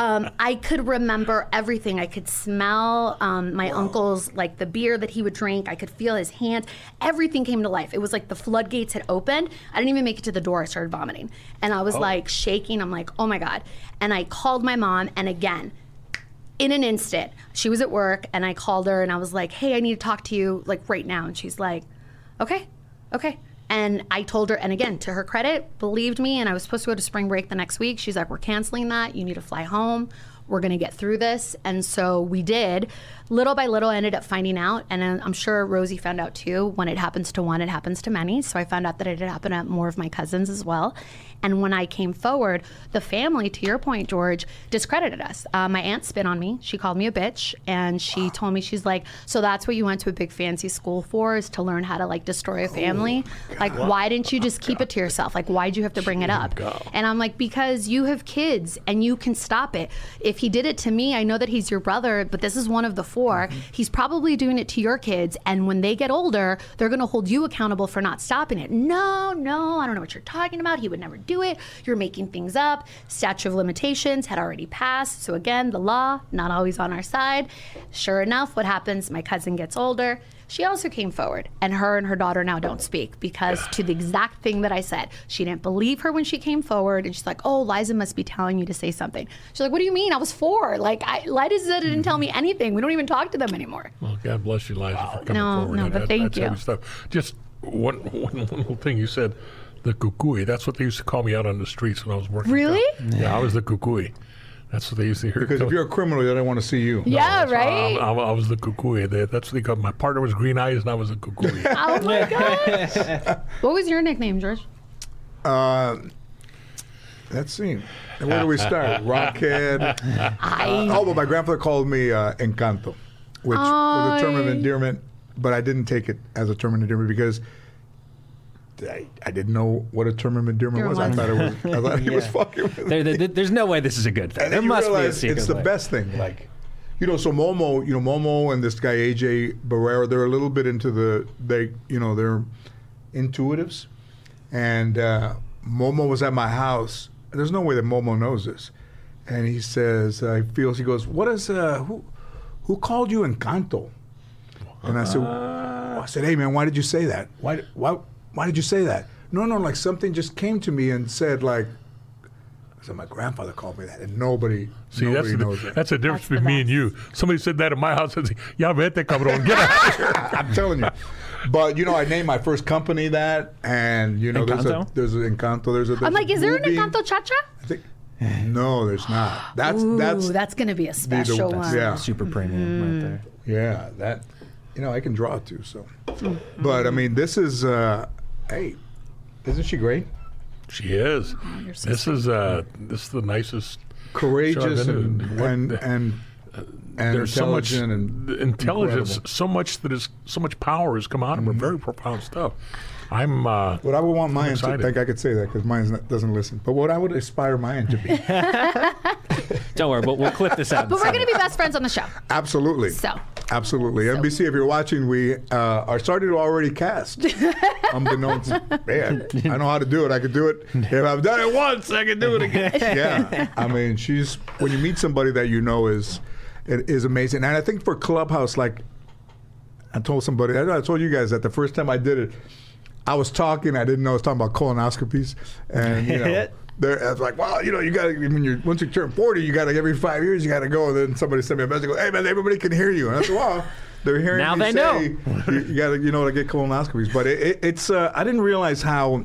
Speaker 6: I could remember everything. I could smell my uncle's, like, the beer that he would drink. I could feel his hands. Everything came to life. It was like the floodgates had opened. I didn't even make it to the door. I started vomiting. And I was, like, shaking. I'm like, oh, my God. And I called my mom, and again, in an instant, she was at work, and I called her, and I was like, hey, I need to talk to you, like, right now. And she's like, okay. And I told her, and again, to her credit, believed me, and I was supposed to go to spring break the next week. She's like, we're canceling that. You need to fly home. We're going to get through this. And so we did. Little by little, I ended up finding out, and I'm sure Rosie found out too. When it happens to one, it happens to many. So I found out that it had happened to more of my cousins as well. And when I came forward, the family, to your point, George, discredited us. My aunt spit on me. She called me a bitch, and she told me, she's like, so that's what you went to a big fancy school for, is to learn how to, like, destroy a family? Like, why didn't you just keep it to yourself? Like, why'd you have to bring it up? And I'm like, because you have kids, and you can stop it. If he did it to me, I know that he's your brother, but this is one of the four. He's probably doing it to your kids, and when they get older, they're going to hold you accountable for not stopping it. No, I don't know what you're talking about. He would never do it. You're making things up. Statute of limitations had already passed. So again, the law, not always on our side. Sure enough, what happens? My cousin gets older. She also came forward, and her daughter now don't speak because to the exact thing that I said. She didn't believe her when she came forward, and she's like, oh, Liza must be telling you to say something. She's like, what do you mean? I was 4. Like, Liza didn't tell me anything. We don't even talk to them anymore.
Speaker 7: Well, God bless you, Liza, for coming forward.
Speaker 6: No, but thank you.
Speaker 7: Stuff. Just one little thing you said, the cucuy. That's what they used to call me out on the streets when I was working.
Speaker 6: Really?
Speaker 7: Yeah, I was the cucuy. That's what they used to hear.
Speaker 1: Because if you're a criminal, they don't want to see you.
Speaker 6: Yeah, right?
Speaker 7: I was the cucuy. That's what they called. My partner was Green Eyes, and I was the cucuy.
Speaker 6: Oh, my gosh. What was your nickname, George?
Speaker 1: Let's see. Where do we start? Rockhead. But my grandfather called me Encanto, which was a term of endearment, but I didn't take it as a term of endearment because I didn't know what a term of endearment was. I thought he was fucking with me.
Speaker 5: There's no way this is a good thing.
Speaker 1: And
Speaker 5: there must be a secret
Speaker 1: it's the best thing. Like, so Momo and this guy AJ Barrera, they're a little bit into they're intuitives. And Momo was at my house. There's no way that Momo knows this. And he says, he goes, what is, who called you Encanto? And I said, hey man, why did you say that? Why did you say that? No, like something just came to me and said, like, I said, my grandfather called me that, and nobody knows that.
Speaker 7: That's the difference between me and you. Somebody said that in my house, and said, ya vete, cabrón, get out of here.
Speaker 1: I'm telling you. But, I named my first company that, and, there's an Encanto.
Speaker 6: I'm like, is there an Encanto Chacha?
Speaker 1: I think, No, there's not. That's
Speaker 6: going to be a special one.
Speaker 1: Yeah.
Speaker 5: Super premium right there.
Speaker 1: Yeah, that, I can draw too. So, but I mean, this is, hey, isn't she great?
Speaker 7: She is. This is the nicest,
Speaker 1: courageous, and
Speaker 7: there's so much
Speaker 1: and
Speaker 7: intelligence,
Speaker 1: incredible.
Speaker 7: so much power has come out of her. Very profound stuff. I'm.
Speaker 1: What I would want Mayan to
Speaker 7: excited.
Speaker 1: think, I could say that because Mayan doesn't listen. But what I would aspire Mayan to be.
Speaker 5: Don't worry, but we'll clip this out.
Speaker 6: But we're going to be best friends on the show.
Speaker 1: Absolutely. Absolutely. NBC, if you're watching, we are starting to already cast. Unbeknownst, man, I know how to do it. I could do it. If I've done it once, I can do it again. Yeah. I mean, when you meet somebody that you know is amazing. And I think for Clubhouse, like I told somebody, I told you guys that the first time I did it, I was talking, I didn't know I was talking about colonoscopies. And, I was like, well, you got to, once you turn 40, you got to, every 5 years, you got to go. And then somebody sent me a message, hey, man, everybody can hear you. And I said, well, they're hearing
Speaker 5: now
Speaker 1: me
Speaker 5: they
Speaker 1: say,
Speaker 5: know.
Speaker 1: you got to, to get colonoscopies. But it's, I didn't realize how,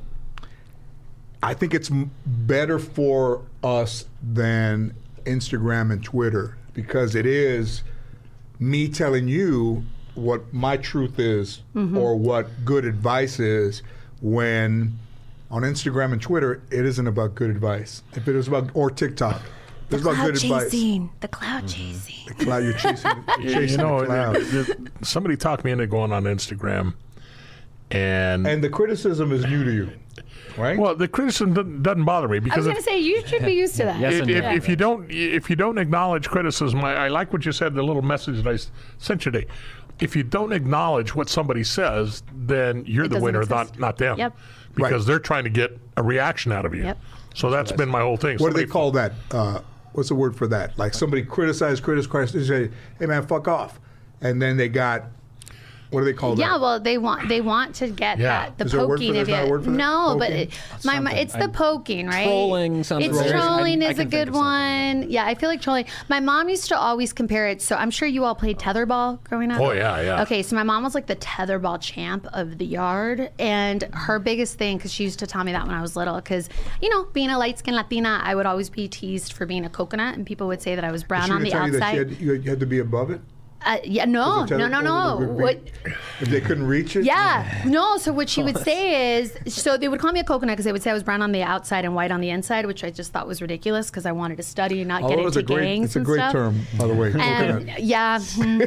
Speaker 1: I think it's better for us than Instagram and Twitter because it is me telling you what my truth is or what good advice is when on Instagram and Twitter, it isn't about good advice. If it was about, or TikTok, it's about good advice.
Speaker 6: The cloud chasing.
Speaker 1: The cloud, you're chasing the cloud.
Speaker 7: Somebody talked me into going on Instagram. And
Speaker 1: the criticism is new to you, right?
Speaker 7: Well, the criticism doesn't bother me because
Speaker 6: I was going to say you should be used to that.
Speaker 5: Yes,
Speaker 7: if you don't acknowledge criticism, I like what you said. The little message that I sent you today. If you don't acknowledge what somebody says, then you're the winner, not them.
Speaker 6: Yep.
Speaker 7: Because they're trying to get a reaction out of you.
Speaker 6: Yep.
Speaker 7: So that's been my whole thing.
Speaker 1: What do they call that? What's the word for that? Like somebody criticized, they say, hey man, fuck off. And then they got, what do they call that?
Speaker 6: Yeah, well, they want to get that, the
Speaker 1: Is there
Speaker 6: poking
Speaker 1: a word for that?
Speaker 6: of
Speaker 1: Is there a word
Speaker 6: it.
Speaker 1: for that?
Speaker 6: No, but
Speaker 1: Poking?
Speaker 6: it's the poking, right?
Speaker 5: Trolling something.
Speaker 6: It's trolling
Speaker 5: I
Speaker 6: is a
Speaker 5: can think
Speaker 6: good
Speaker 5: of something.
Speaker 6: one. Yeah, I feel like trolling. My mom used to always compare it. So I'm sure you all played tetherball growing up.
Speaker 7: Oh, yeah.
Speaker 6: Okay, so my mom was like the tetherball champ of the yard. And her biggest thing, because she used to tell me that when I was little, because, being a light-skinned Latina, I would always be teased for being a coconut. And people would say that I was brown on the outside.
Speaker 1: You had to be above it?
Speaker 6: No. What?
Speaker 1: If they couldn't reach it?
Speaker 6: Yeah. No, so what she would say is, so they would call me a coconut because they would say I was brown on the outside and white on the inside, which I just thought was ridiculous because I wanted to study and not get into gangs
Speaker 1: It's a
Speaker 6: and
Speaker 1: great
Speaker 6: stuff.
Speaker 1: term, by the way.
Speaker 6: And yeah,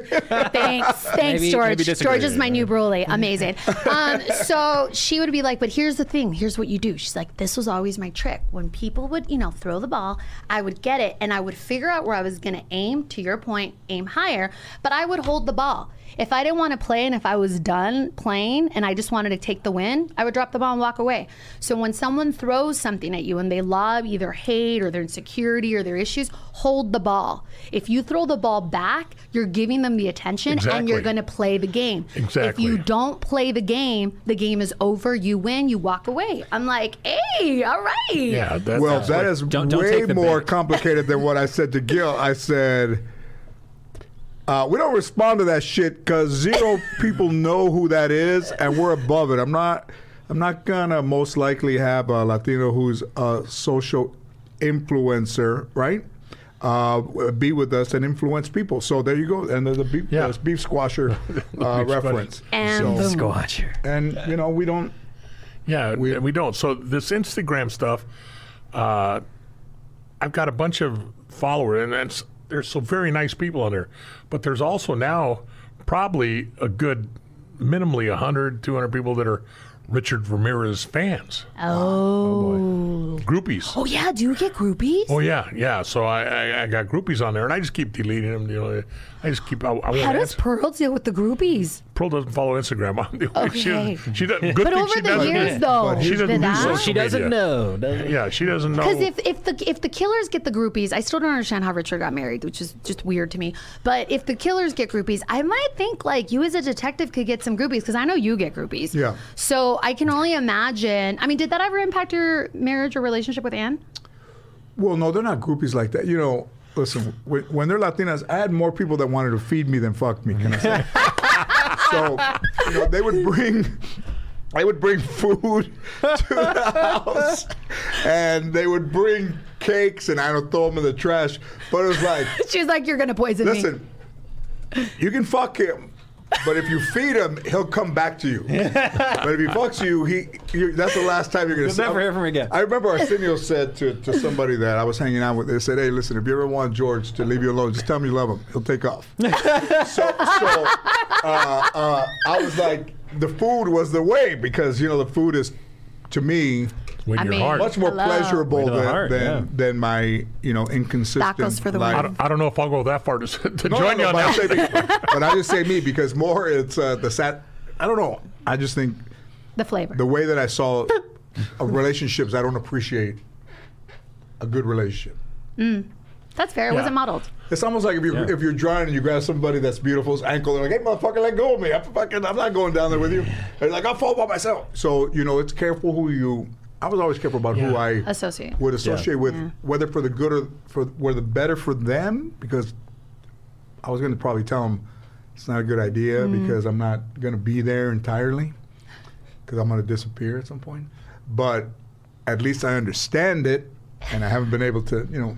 Speaker 6: thanks, George. George is my new Broly. Amazing. So she would be like, but here's the thing. Here's what you do. She's like, this was always my trick. When people would, throw the ball, I would get it and I would figure out where I was going to aim. To your point, aim higher. But I would hold the ball. If I didn't want to play and if I was done playing and I just wanted to take the win, I would drop the ball and walk away. So when someone throws something at you and they lob either hate or their insecurity or their issues, hold the ball. If you throw the ball back, you're giving them the attention and you're going to play the game.
Speaker 7: Exactly.
Speaker 6: If you don't play the game is over, you win, you walk away. I'm like, hey, all right.
Speaker 7: Yeah,
Speaker 1: that is way more complicated than what I said to Gil. I said, we don't respond to that shit because 0 people know who that is, and we're above it. I'm not gonna most likely have a Latino who's a social influencer, right? Be with us and influence people. So there you go. And there's a beef squasher reference.
Speaker 6: And
Speaker 5: Squasher.
Speaker 1: And we don't.
Speaker 7: Yeah, we don't. So this Instagram stuff, I've got a bunch of followers, and there's some very nice people on there. But there's also now probably a good, minimally 100, 200 people that are Richard Ramirez fans.
Speaker 6: Oh.
Speaker 7: Groupies.
Speaker 6: Oh, yeah. Do you get groupies?
Speaker 7: Oh, yeah. So I got groupies on there, and I just keep deleting them. I just keep. I won't
Speaker 6: How does
Speaker 7: answer.
Speaker 6: Pearl deal with the groupies?
Speaker 7: Pearl doesn't follow Instagram.
Speaker 6: Okay.
Speaker 7: She doesn't. Good
Speaker 6: But
Speaker 7: thing
Speaker 6: over
Speaker 7: she
Speaker 6: the
Speaker 7: doesn't.
Speaker 6: years, though,
Speaker 7: She doesn't do
Speaker 6: that-
Speaker 7: social
Speaker 5: She doesn't
Speaker 7: media.
Speaker 5: know. does
Speaker 7: Yeah, she doesn't know.
Speaker 6: Because if the killers get the groupies, I still don't understand how Richard got married, which is just weird to me. But if the killers get groupies, I might think like you as a detective could get some groupies because I know you get groupies.
Speaker 1: Yeah.
Speaker 6: So I can only imagine. I mean, did that ever impact your marriage or relationship with Ann?
Speaker 1: Well, no, they're not groupies like that. Listen, when they're Latinas, I had more people that wanted to feed me than fuck me. Can I say? So, they would bring food to the house, and they would bring cakes and I don't throw them in the trash. But it was like,
Speaker 6: she's like, you're gonna poison me.
Speaker 1: listen, you can fuck him, but if you feed him, he'll come back to you. But if he fucks you, that's the last time you're gonna see him.
Speaker 5: Never hear from him again.
Speaker 1: I remember Arsenio said to somebody that I was hanging out with, they said, hey, listen, if you ever want George to leave you alone, just tell him you love him. He'll take off. so I was like, the food was the way, because, the food is, to me, much more pleasurable than my, inconsistent
Speaker 6: tacos for the
Speaker 1: life.
Speaker 7: I don't know if I'll go that far to join you on that.
Speaker 1: But I just say me, because more it's I don't know. I just think
Speaker 6: the flavor.
Speaker 1: The way that I saw relationships, I don't appreciate a good relationship.
Speaker 6: That's fair. It wasn't modeled.
Speaker 1: It's almost like if you're driving and you grab somebody that's beautiful's ankle, they're like, hey, motherfucker, let go of me. I'm not going down there with you. They're like, I'll fall by myself. So, it's careful I was always careful about who I would associate with, whether for the good or for the better for them, because I was going to probably tell them it's not a good idea because I'm not going to be there entirely, because I'm going to disappear at some point. But at least I understand it, and I haven't been able to,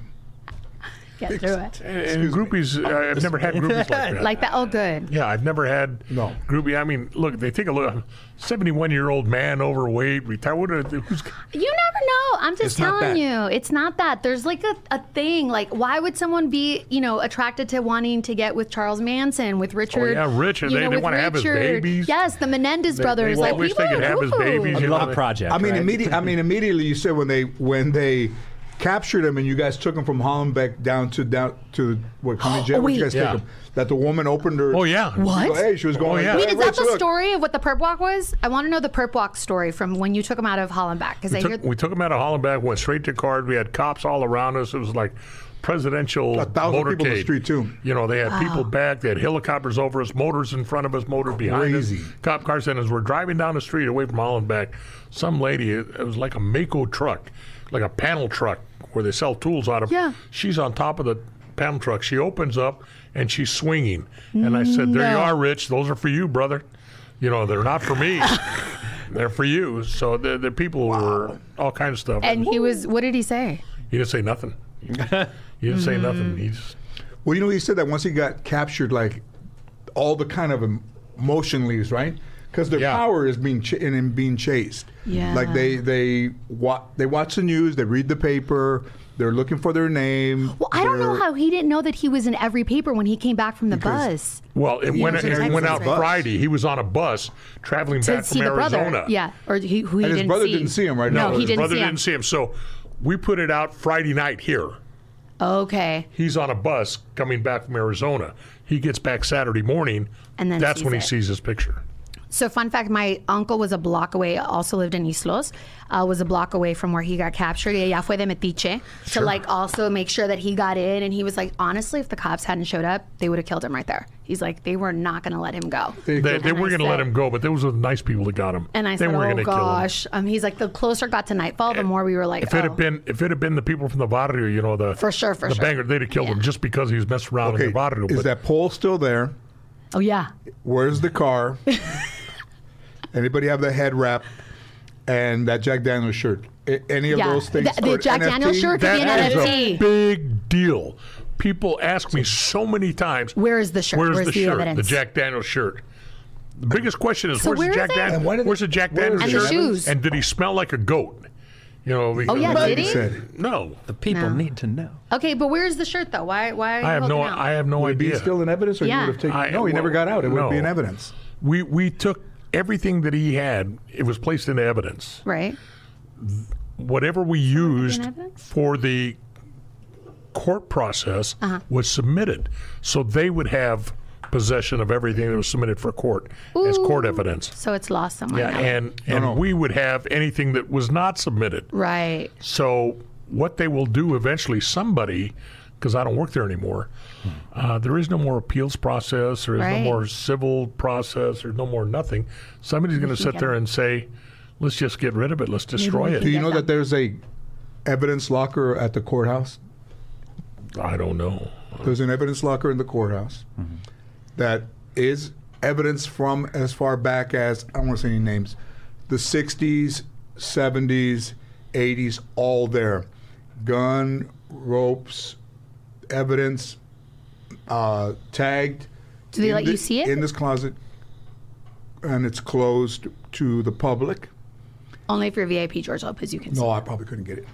Speaker 6: get through it.
Speaker 7: And groupies, I've never had groupies like that.
Speaker 6: Like that? Oh, good.
Speaker 7: Yeah, I've never had groupie. I mean, look, they take a look. 71-year-old man, overweight, retired.
Speaker 6: You never know. I'm just telling you. It's not that. There's like a thing. Like, why would someone be, attracted to wanting to get with Charles Manson, with Richard?
Speaker 7: Oh, yeah, Richard. They want to have his babies.
Speaker 6: Yes, the Menendez brothers.
Speaker 7: They wish they could have his babies.
Speaker 5: I love a project.
Speaker 1: I mean, immediately you said when they captured him and you guys took him from Hollenbeck down to what county jail? Where'd you guys take him? That the woman opened her.
Speaker 7: Oh yeah.
Speaker 6: What?
Speaker 1: Hey, she was going.
Speaker 7: Oh, yeah.
Speaker 6: Wait, is that the story of what the perp walk was? I want to know the perp walk story from when you took him out of Hollenbeck, because
Speaker 7: we took him out of Hollenbeck, went straight to Card. We had cops all around us. It was like presidential
Speaker 1: 1,000 people in the street too.
Speaker 7: They had people back. They had helicopters over us, motors in front of us, motors behind us. Cop cars. And as we're driving down the street away from Hollenbeck, some lady, it was like a Mako truck, like a panel truck where they sell tools out of.
Speaker 6: Yeah.
Speaker 7: She's on top of the panel truck. She opens up and she's swinging. And I said, there you are, Rich. Those are for you, brother. They're not for me. They're for you. So the people were all kinds of stuff.
Speaker 6: And he was, what did he say?
Speaker 7: He didn't say nothing. He didn't say nothing. He just...
Speaker 1: Well, he said that once he got captured, like all the kind of emotion leaves, right? Because their power is being chased.
Speaker 6: Yeah.
Speaker 1: Like they watch the news, they read the paper, they're looking for their name.
Speaker 6: Well, I don't know how he didn't know that he was in every paper when he came back from the bus.
Speaker 7: Well, it went out Friday. He was on a bus traveling back from Arizona.
Speaker 6: Brother. Yeah, or
Speaker 1: and his brother didn't see him, right?
Speaker 6: No,
Speaker 7: his brother didn't see him. So we put it out Friday night here.
Speaker 6: Okay.
Speaker 7: He's on a bus coming back from Arizona. He gets back Saturday morning, and then that's when he sees his picture.
Speaker 6: So fun fact, my uncle was a block away, also lived in Islos, was a block away from where he got captured. Ya fue de Metiche to like also make sure that he got in. And he was like, honestly, if the cops hadn't showed up, they would have killed him right there. He's like, they were not going to let him go.
Speaker 7: They were going to let him go, but those were the nice people that got him.
Speaker 6: And I said, oh gosh. He's like, the closer it got to nightfall, the more we were like,
Speaker 7: if it had been the people from the barrio,
Speaker 6: for sure,
Speaker 7: banger, they'd have killed him just because he was messing around in the barrio.
Speaker 1: Is that pole still there?
Speaker 6: Oh yeah.
Speaker 1: Where's the car? Anybody have the head wrap and that Jack Daniels shirt? Any of those things?
Speaker 6: The Jack Daniels shirt could be an NFT.
Speaker 7: That is a big deal. People ask me so many times,
Speaker 6: where is the shirt?
Speaker 7: Where's the shirt?
Speaker 6: Evidence?
Speaker 7: The Jack Daniels shirt. The biggest question is, where's the Jack Daniels?
Speaker 1: Where's
Speaker 7: the Jack Daniels shirt?
Speaker 6: And the shoes.
Speaker 7: And did he smell like a goat?
Speaker 6: Did he?
Speaker 7: No.
Speaker 5: The people need to know.
Speaker 6: Okay, but where's the shirt though? Why?
Speaker 7: I have no idea.
Speaker 1: Would it be still in evidence, or you would have taken? No, he never got out. It would be in evidence.
Speaker 7: We took everything that he had. It was placed into evidence.
Speaker 6: Right.
Speaker 7: Whatever we used for the court process was submitted, so they would have possession of everything that was submitted for court as court evidence.
Speaker 6: So it's lost somewhere.
Speaker 7: Yeah, and we would have anything that was not submitted.
Speaker 6: Right.
Speaker 7: So what they will do eventually, somebody, because I don't work there anymore, there is no more appeals process, there is no more civil process, there's no more nothing. Somebody's going to sit there and say, let's just get rid of it, let's destroy it.
Speaker 1: Do you know that there's a evidence locker at the courthouse?
Speaker 7: I don't know.
Speaker 1: There's an evidence locker in the courthouse that is evidence from as far back as, I don't want to say any names, the 60s, 70s, 80s, all there. gun, ropes, evidence, tagged.
Speaker 6: Do they let you see it?
Speaker 1: In this closet, and it's closed to the public.
Speaker 6: Only if you're VIP George Lopez, you can see
Speaker 1: No,
Speaker 6: it.
Speaker 1: I probably couldn't get it.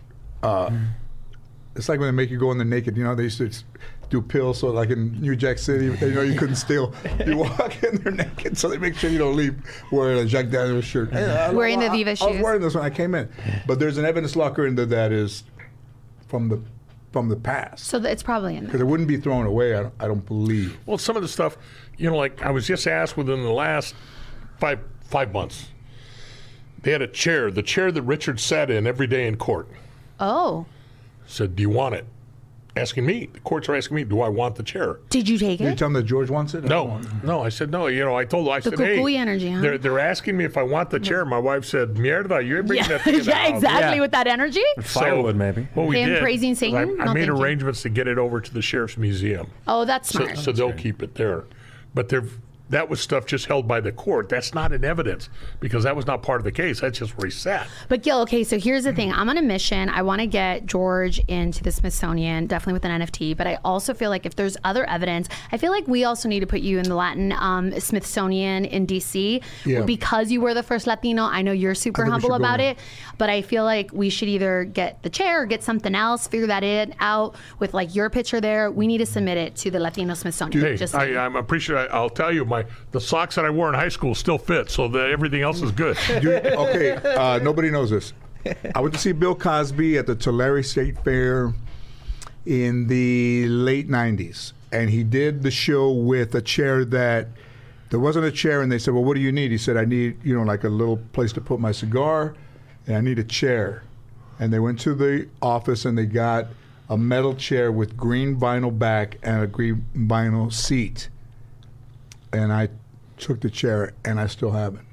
Speaker 1: It's like when they make you go in there naked. You know, they used to do pills, so like in New Jack City, you know, you couldn't steal. You walk in there naked, so they make sure you don't leave wearing a Jack Daniels shirt.
Speaker 6: Wearing the Viva
Speaker 1: I was
Speaker 6: shoes.
Speaker 1: wearing this when I came in, but there's an evidence locker in there that is from the past.
Speaker 6: So it's probably in there.
Speaker 1: Because it wouldn't be thrown away, I don't believe.
Speaker 7: Well, some of the stuff, you know, like I was just asked within the last five months, they had a chair, the chair that Richard sat in every day in court.
Speaker 6: Oh.
Speaker 7: Said, do you want it? Asking me. The courts are asking me, do I want the chair?
Speaker 6: Did you take
Speaker 1: Did you
Speaker 6: it?
Speaker 1: tell them that George wants it?
Speaker 7: No. I said, no. You know, I said, hey.
Speaker 6: cucuy energy, huh?
Speaker 7: They're asking me if I want the chair. My wife said, mierda, you're bringing that thing in the
Speaker 6: Yeah,
Speaker 7: house.
Speaker 6: exactly.
Speaker 5: Yeah.
Speaker 6: With that energy?
Speaker 5: Firewood, maybe.
Speaker 7: What we
Speaker 6: Him
Speaker 7: did,
Speaker 6: praising
Speaker 7: was
Speaker 6: Satan?
Speaker 7: I
Speaker 6: No,
Speaker 7: made
Speaker 6: thank you.
Speaker 7: arrangements to get it over to the Sheriff's Museum.
Speaker 6: Oh, that's smart.
Speaker 7: So they'll keep it there. But that was stuff just held by the court. That's not in evidence because that was not part of the case. That's just where he sat.
Speaker 6: But Gil, okay, so here's the thing. I'm on a mission. I want to get George into the Smithsonian, definitely with an NFT. But I also feel like if there's other evidence, I feel like we also need to put you in the Latin Smithsonian in DC.
Speaker 1: Yeah.
Speaker 6: Because you were the first Latino. I know you're super
Speaker 1: I think we
Speaker 6: humble
Speaker 1: should go
Speaker 6: about
Speaker 1: in.
Speaker 6: it. But I feel like we should either get the chair or get something else, figure that out with like your picture there. We need to submit it to the Latino Smithsonian.
Speaker 7: Hey, I'm appreciative. I'll tell you, the socks that I wore in high school still fit, so everything else is good.
Speaker 1: Okay, nobody knows this. I went to see Bill Cosby at the Tulare State Fair in the late 90s. And he did the show with a chair that, there wasn't a chair, and they said, well, what do you need? He said, I need, like a little place to put my cigar, and I need a chair. And they went to the office, and they got a metal chair with green vinyl back and a green vinyl seat. And I took the chair, and I still have it.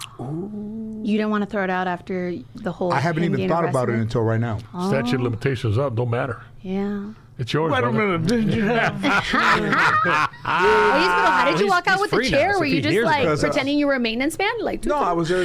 Speaker 6: You didn't want to throw it out after the whole.
Speaker 1: I haven't even thought about it until right now.
Speaker 7: Statute of limitations up, don't matter.
Speaker 6: Yeah.
Speaker 7: It's yours.
Speaker 1: Wait a minute, did you have?
Speaker 6: How did you walk out with the
Speaker 5: free now,
Speaker 6: chair?
Speaker 5: so
Speaker 6: Were you
Speaker 5: he
Speaker 6: just
Speaker 5: hears
Speaker 6: like
Speaker 5: about
Speaker 1: it.
Speaker 6: pretending you were a maintenance man? Like
Speaker 1: No, I was there,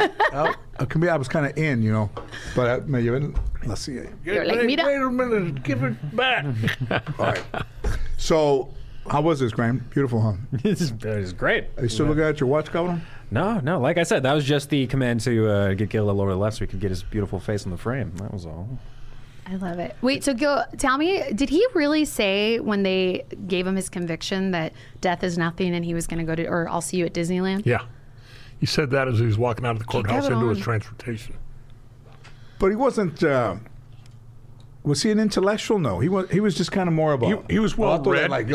Speaker 1: I was kind of in, but let's see.
Speaker 6: You're like,
Speaker 1: wait a minute, give it back. All right. So, how was this, Graham? Beautiful, huh?
Speaker 5: It's great.
Speaker 1: Are you still looking at your watch, Calvin?
Speaker 5: No. Like I said, that was just the command to get Gil a little over to the left so we could get his beautiful face on the frame. That was all.
Speaker 6: I love it. Wait, so Gil, tell me, did he really say when they gave him his conviction that death is nothing and he was going to go to, or I'll see you at Disneyland?
Speaker 7: Yeah. He said that as he was walking out of the courthouse into his transportation.
Speaker 1: But he wasn't. Was he an intellectual? No, he was just kind of more about.
Speaker 7: He was well read.
Speaker 1: Like,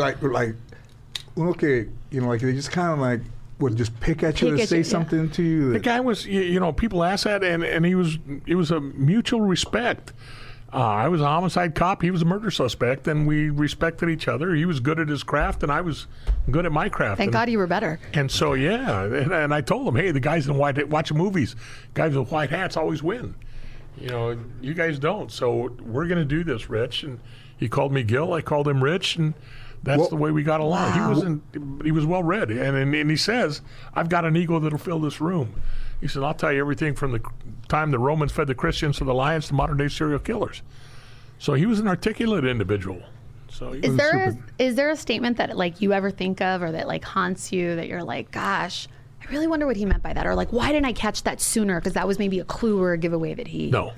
Speaker 1: okay, like they just kind of like would just pick at you to say something to you.
Speaker 7: The guy was, people asked that, and it was a mutual respect. I was a homicide cop. He was a murder suspect, and we respected each other. He was good at his craft, and I was good at my craft.
Speaker 6: Thank God you were better.
Speaker 7: And so, yeah, and I told him, hey, the guys in white watching movies, guys with white hats always win. You guys don't. So we're going to do this, Rich. And he called me Gil. I called him Rich, and that's the way we got along. Wow. He was well read, and he says, I've got an ego that'll fill this room. He said, I'll tell you everything from the time the Romans fed the Christians to the lions to modern day serial killers. So he was an articulate individual. So
Speaker 6: is there a statement that like you ever think of or that like haunts you that you're like, gosh, I really wonder what he meant by that, or like, why didn't I catch that sooner? Because that was maybe a clue or a giveaway that he.
Speaker 7: No.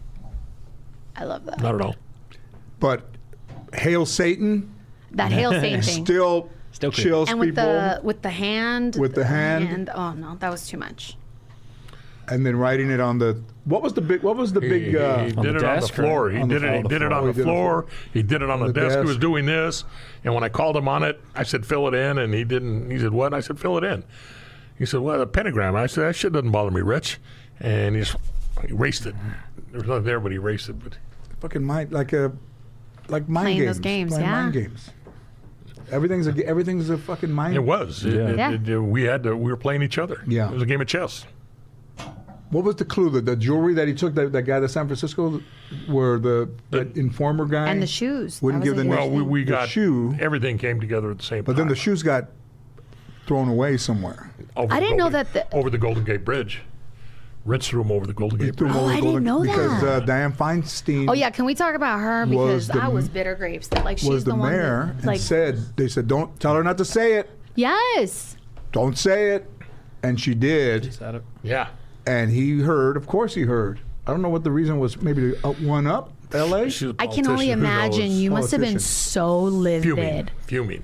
Speaker 6: I love that.
Speaker 7: Not at all.
Speaker 1: But Hail Satan.
Speaker 6: That Hail Satan thing.
Speaker 1: Still chills
Speaker 6: and
Speaker 1: people.
Speaker 6: with the hand.
Speaker 1: With the hand.
Speaker 6: Oh no, that was too much.
Speaker 1: And then writing it on the what was the big
Speaker 7: He did it on the floor. He did it on the floor. He did it on the desk. He was doing this, and when I called him on it, I said fill it in, and he didn't. He said what? I said fill it in. He said well, a pentagram. I said that shit doesn't bother me, Rich, and he erased it. There was nothing there, but he erased it. But
Speaker 1: fucking mind like mind
Speaker 6: playing
Speaker 1: games.
Speaker 6: Those games,
Speaker 1: playing
Speaker 6: yeah.
Speaker 1: Mind games. Everything's a fucking mind.
Speaker 7: it was. We were playing each other.
Speaker 1: Yeah.
Speaker 7: It was a game of chess.
Speaker 1: What was the clue? The jewelry that he took, that guy to San Francisco, where that informer guy
Speaker 6: And the shoes.
Speaker 1: wouldn't
Speaker 6: That
Speaker 1: give
Speaker 6: was
Speaker 1: the
Speaker 6: a
Speaker 1: name.
Speaker 7: Well, we
Speaker 1: the
Speaker 7: got
Speaker 1: shoe,
Speaker 7: everything came together at the same time.
Speaker 1: but then the shoes got thrown away somewhere.
Speaker 7: Over
Speaker 6: I
Speaker 7: the
Speaker 6: didn't know
Speaker 7: Golden-
Speaker 6: that
Speaker 7: over the Golden Gate Bridge. Rich threw him over the Golden Gate Bridge.
Speaker 6: I didn't know
Speaker 1: because,
Speaker 6: that.
Speaker 1: Dianne Feinstein.
Speaker 6: Oh yeah, can we talk about her because I was bitter grapes that like she's
Speaker 1: was the
Speaker 6: one
Speaker 1: mayor
Speaker 6: that, like
Speaker 1: they said don't tell her not to say it.
Speaker 6: Yes.
Speaker 1: Don't say it, and she did.
Speaker 5: Is that it?
Speaker 7: Yeah.
Speaker 1: And he heard. Of course, he heard. I don't know what the reason was. Maybe to one up L.A.
Speaker 6: I can only imagine you must have been so livid.
Speaker 7: Fuming.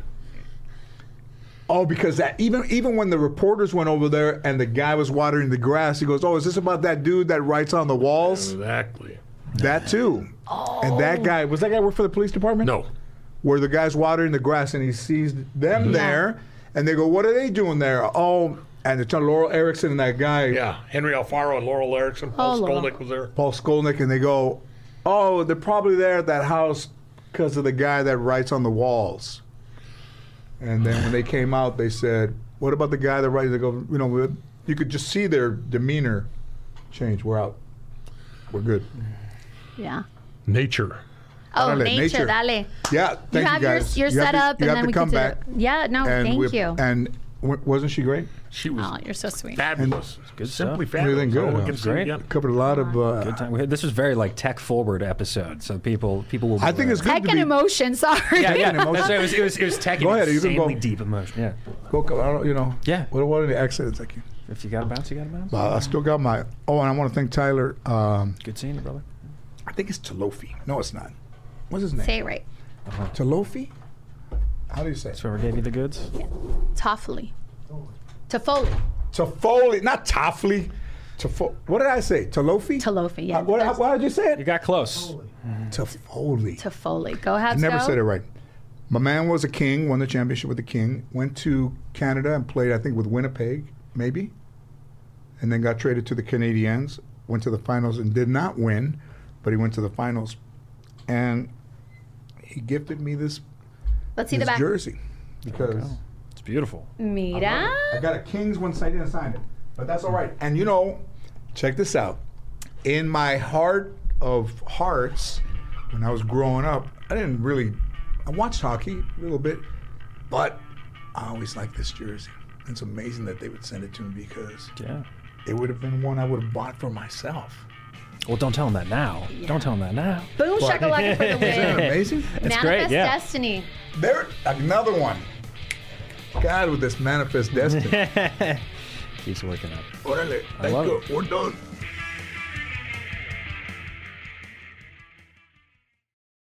Speaker 1: Oh, because that even when the reporters went over there and the guy was watering the grass, he goes, "Oh, is this about that dude that writes on the walls?"
Speaker 7: Exactly.
Speaker 1: That too. Oh. And that guy work for the police department?
Speaker 7: No.
Speaker 1: Where the guy's watering the grass and he sees them there, and they go, "What are they doing there?" Oh, and it's Laurel Erickson and that guy.
Speaker 7: Yeah, Henry Alfaro and Laurel Erickson. Paul Skolnick was there.
Speaker 1: Paul Skolnick, and they go, "Oh, they're probably there at that house because of the guy that writes on the walls." And then when they came out, they said, "What about the guy that writes?" They go, you could just see their demeanor change. We're out. We're good.
Speaker 6: Yeah.
Speaker 7: Nature.
Speaker 6: Oh, nature, dale.
Speaker 1: Yeah, thank you guys.
Speaker 6: Your setup, and then we can
Speaker 1: come back.
Speaker 6: Yeah, no, thank you.
Speaker 1: And wasn't she great?
Speaker 7: She was.
Speaker 6: Oh, you're so sweet.
Speaker 7: Fabulous.
Speaker 5: Good
Speaker 7: Simply
Speaker 5: stuff.
Speaker 7: fabulous.
Speaker 1: Everything good.
Speaker 7: All we can
Speaker 5: Great.
Speaker 7: see, yeah.
Speaker 1: Covered a lot of.
Speaker 5: Good time. This was very like tech forward episode, so people will.
Speaker 1: I think it's good
Speaker 6: Tech
Speaker 1: to
Speaker 6: and
Speaker 1: be.
Speaker 6: emotion. Sorry.
Speaker 5: Yeah. That's right. It was tech
Speaker 1: Go
Speaker 5: and
Speaker 1: ahead, you can
Speaker 5: insanely
Speaker 1: go.
Speaker 5: deep emotion. Yeah.
Speaker 1: I don't,
Speaker 5: Yeah.
Speaker 1: What are the accents? Like,
Speaker 5: If you got to bounce, you got to bounce.
Speaker 1: I still got my. Oh, and I want to thank Tyler.
Speaker 5: Good seeing you, brother.
Speaker 1: I think it's Talofi. No, it's not. What's his name?
Speaker 6: Say it right.
Speaker 1: Talofi? How do you say it?
Speaker 5: Whoever gave you the goods.
Speaker 6: Toffoli. Toffoli.
Speaker 1: Toffoli, not Toffoli. What did I say? Talofi?
Speaker 6: Talofi, yeah.
Speaker 1: Why did you say it?
Speaker 5: You got close.
Speaker 1: Toffoli.
Speaker 6: Toffoli. Go ahead.
Speaker 1: I never said it right. My man was a King, won the championship with the King, went to Canada and played, I think, with Winnipeg, maybe, and then got traded to the Canadiens, went to the finals and did not win, but he went to the finals. And he gifted me this,
Speaker 6: Let's see the back.
Speaker 1: jersey because
Speaker 5: It's beautiful.
Speaker 6: Mira.
Speaker 1: I got a Kings one side and signed it, but that's all right. And check this out. In my heart of hearts, when I was growing up, I watched hockey a little bit, but I always liked this jersey. It's amazing that they would send it to me because it would have been one I would have bought for myself.
Speaker 5: Well, don't tell him that now. Yeah. Don't tell him that now.
Speaker 6: Boom shakalaka for the win.
Speaker 1: Isn't that amazing?
Speaker 5: It's
Speaker 6: Manifest
Speaker 5: great, yeah.
Speaker 6: Destiny.
Speaker 1: There, another one. God, with this Manifest Destiny.
Speaker 5: Keeps working up.
Speaker 1: Orale,
Speaker 5: I love
Speaker 1: we're done.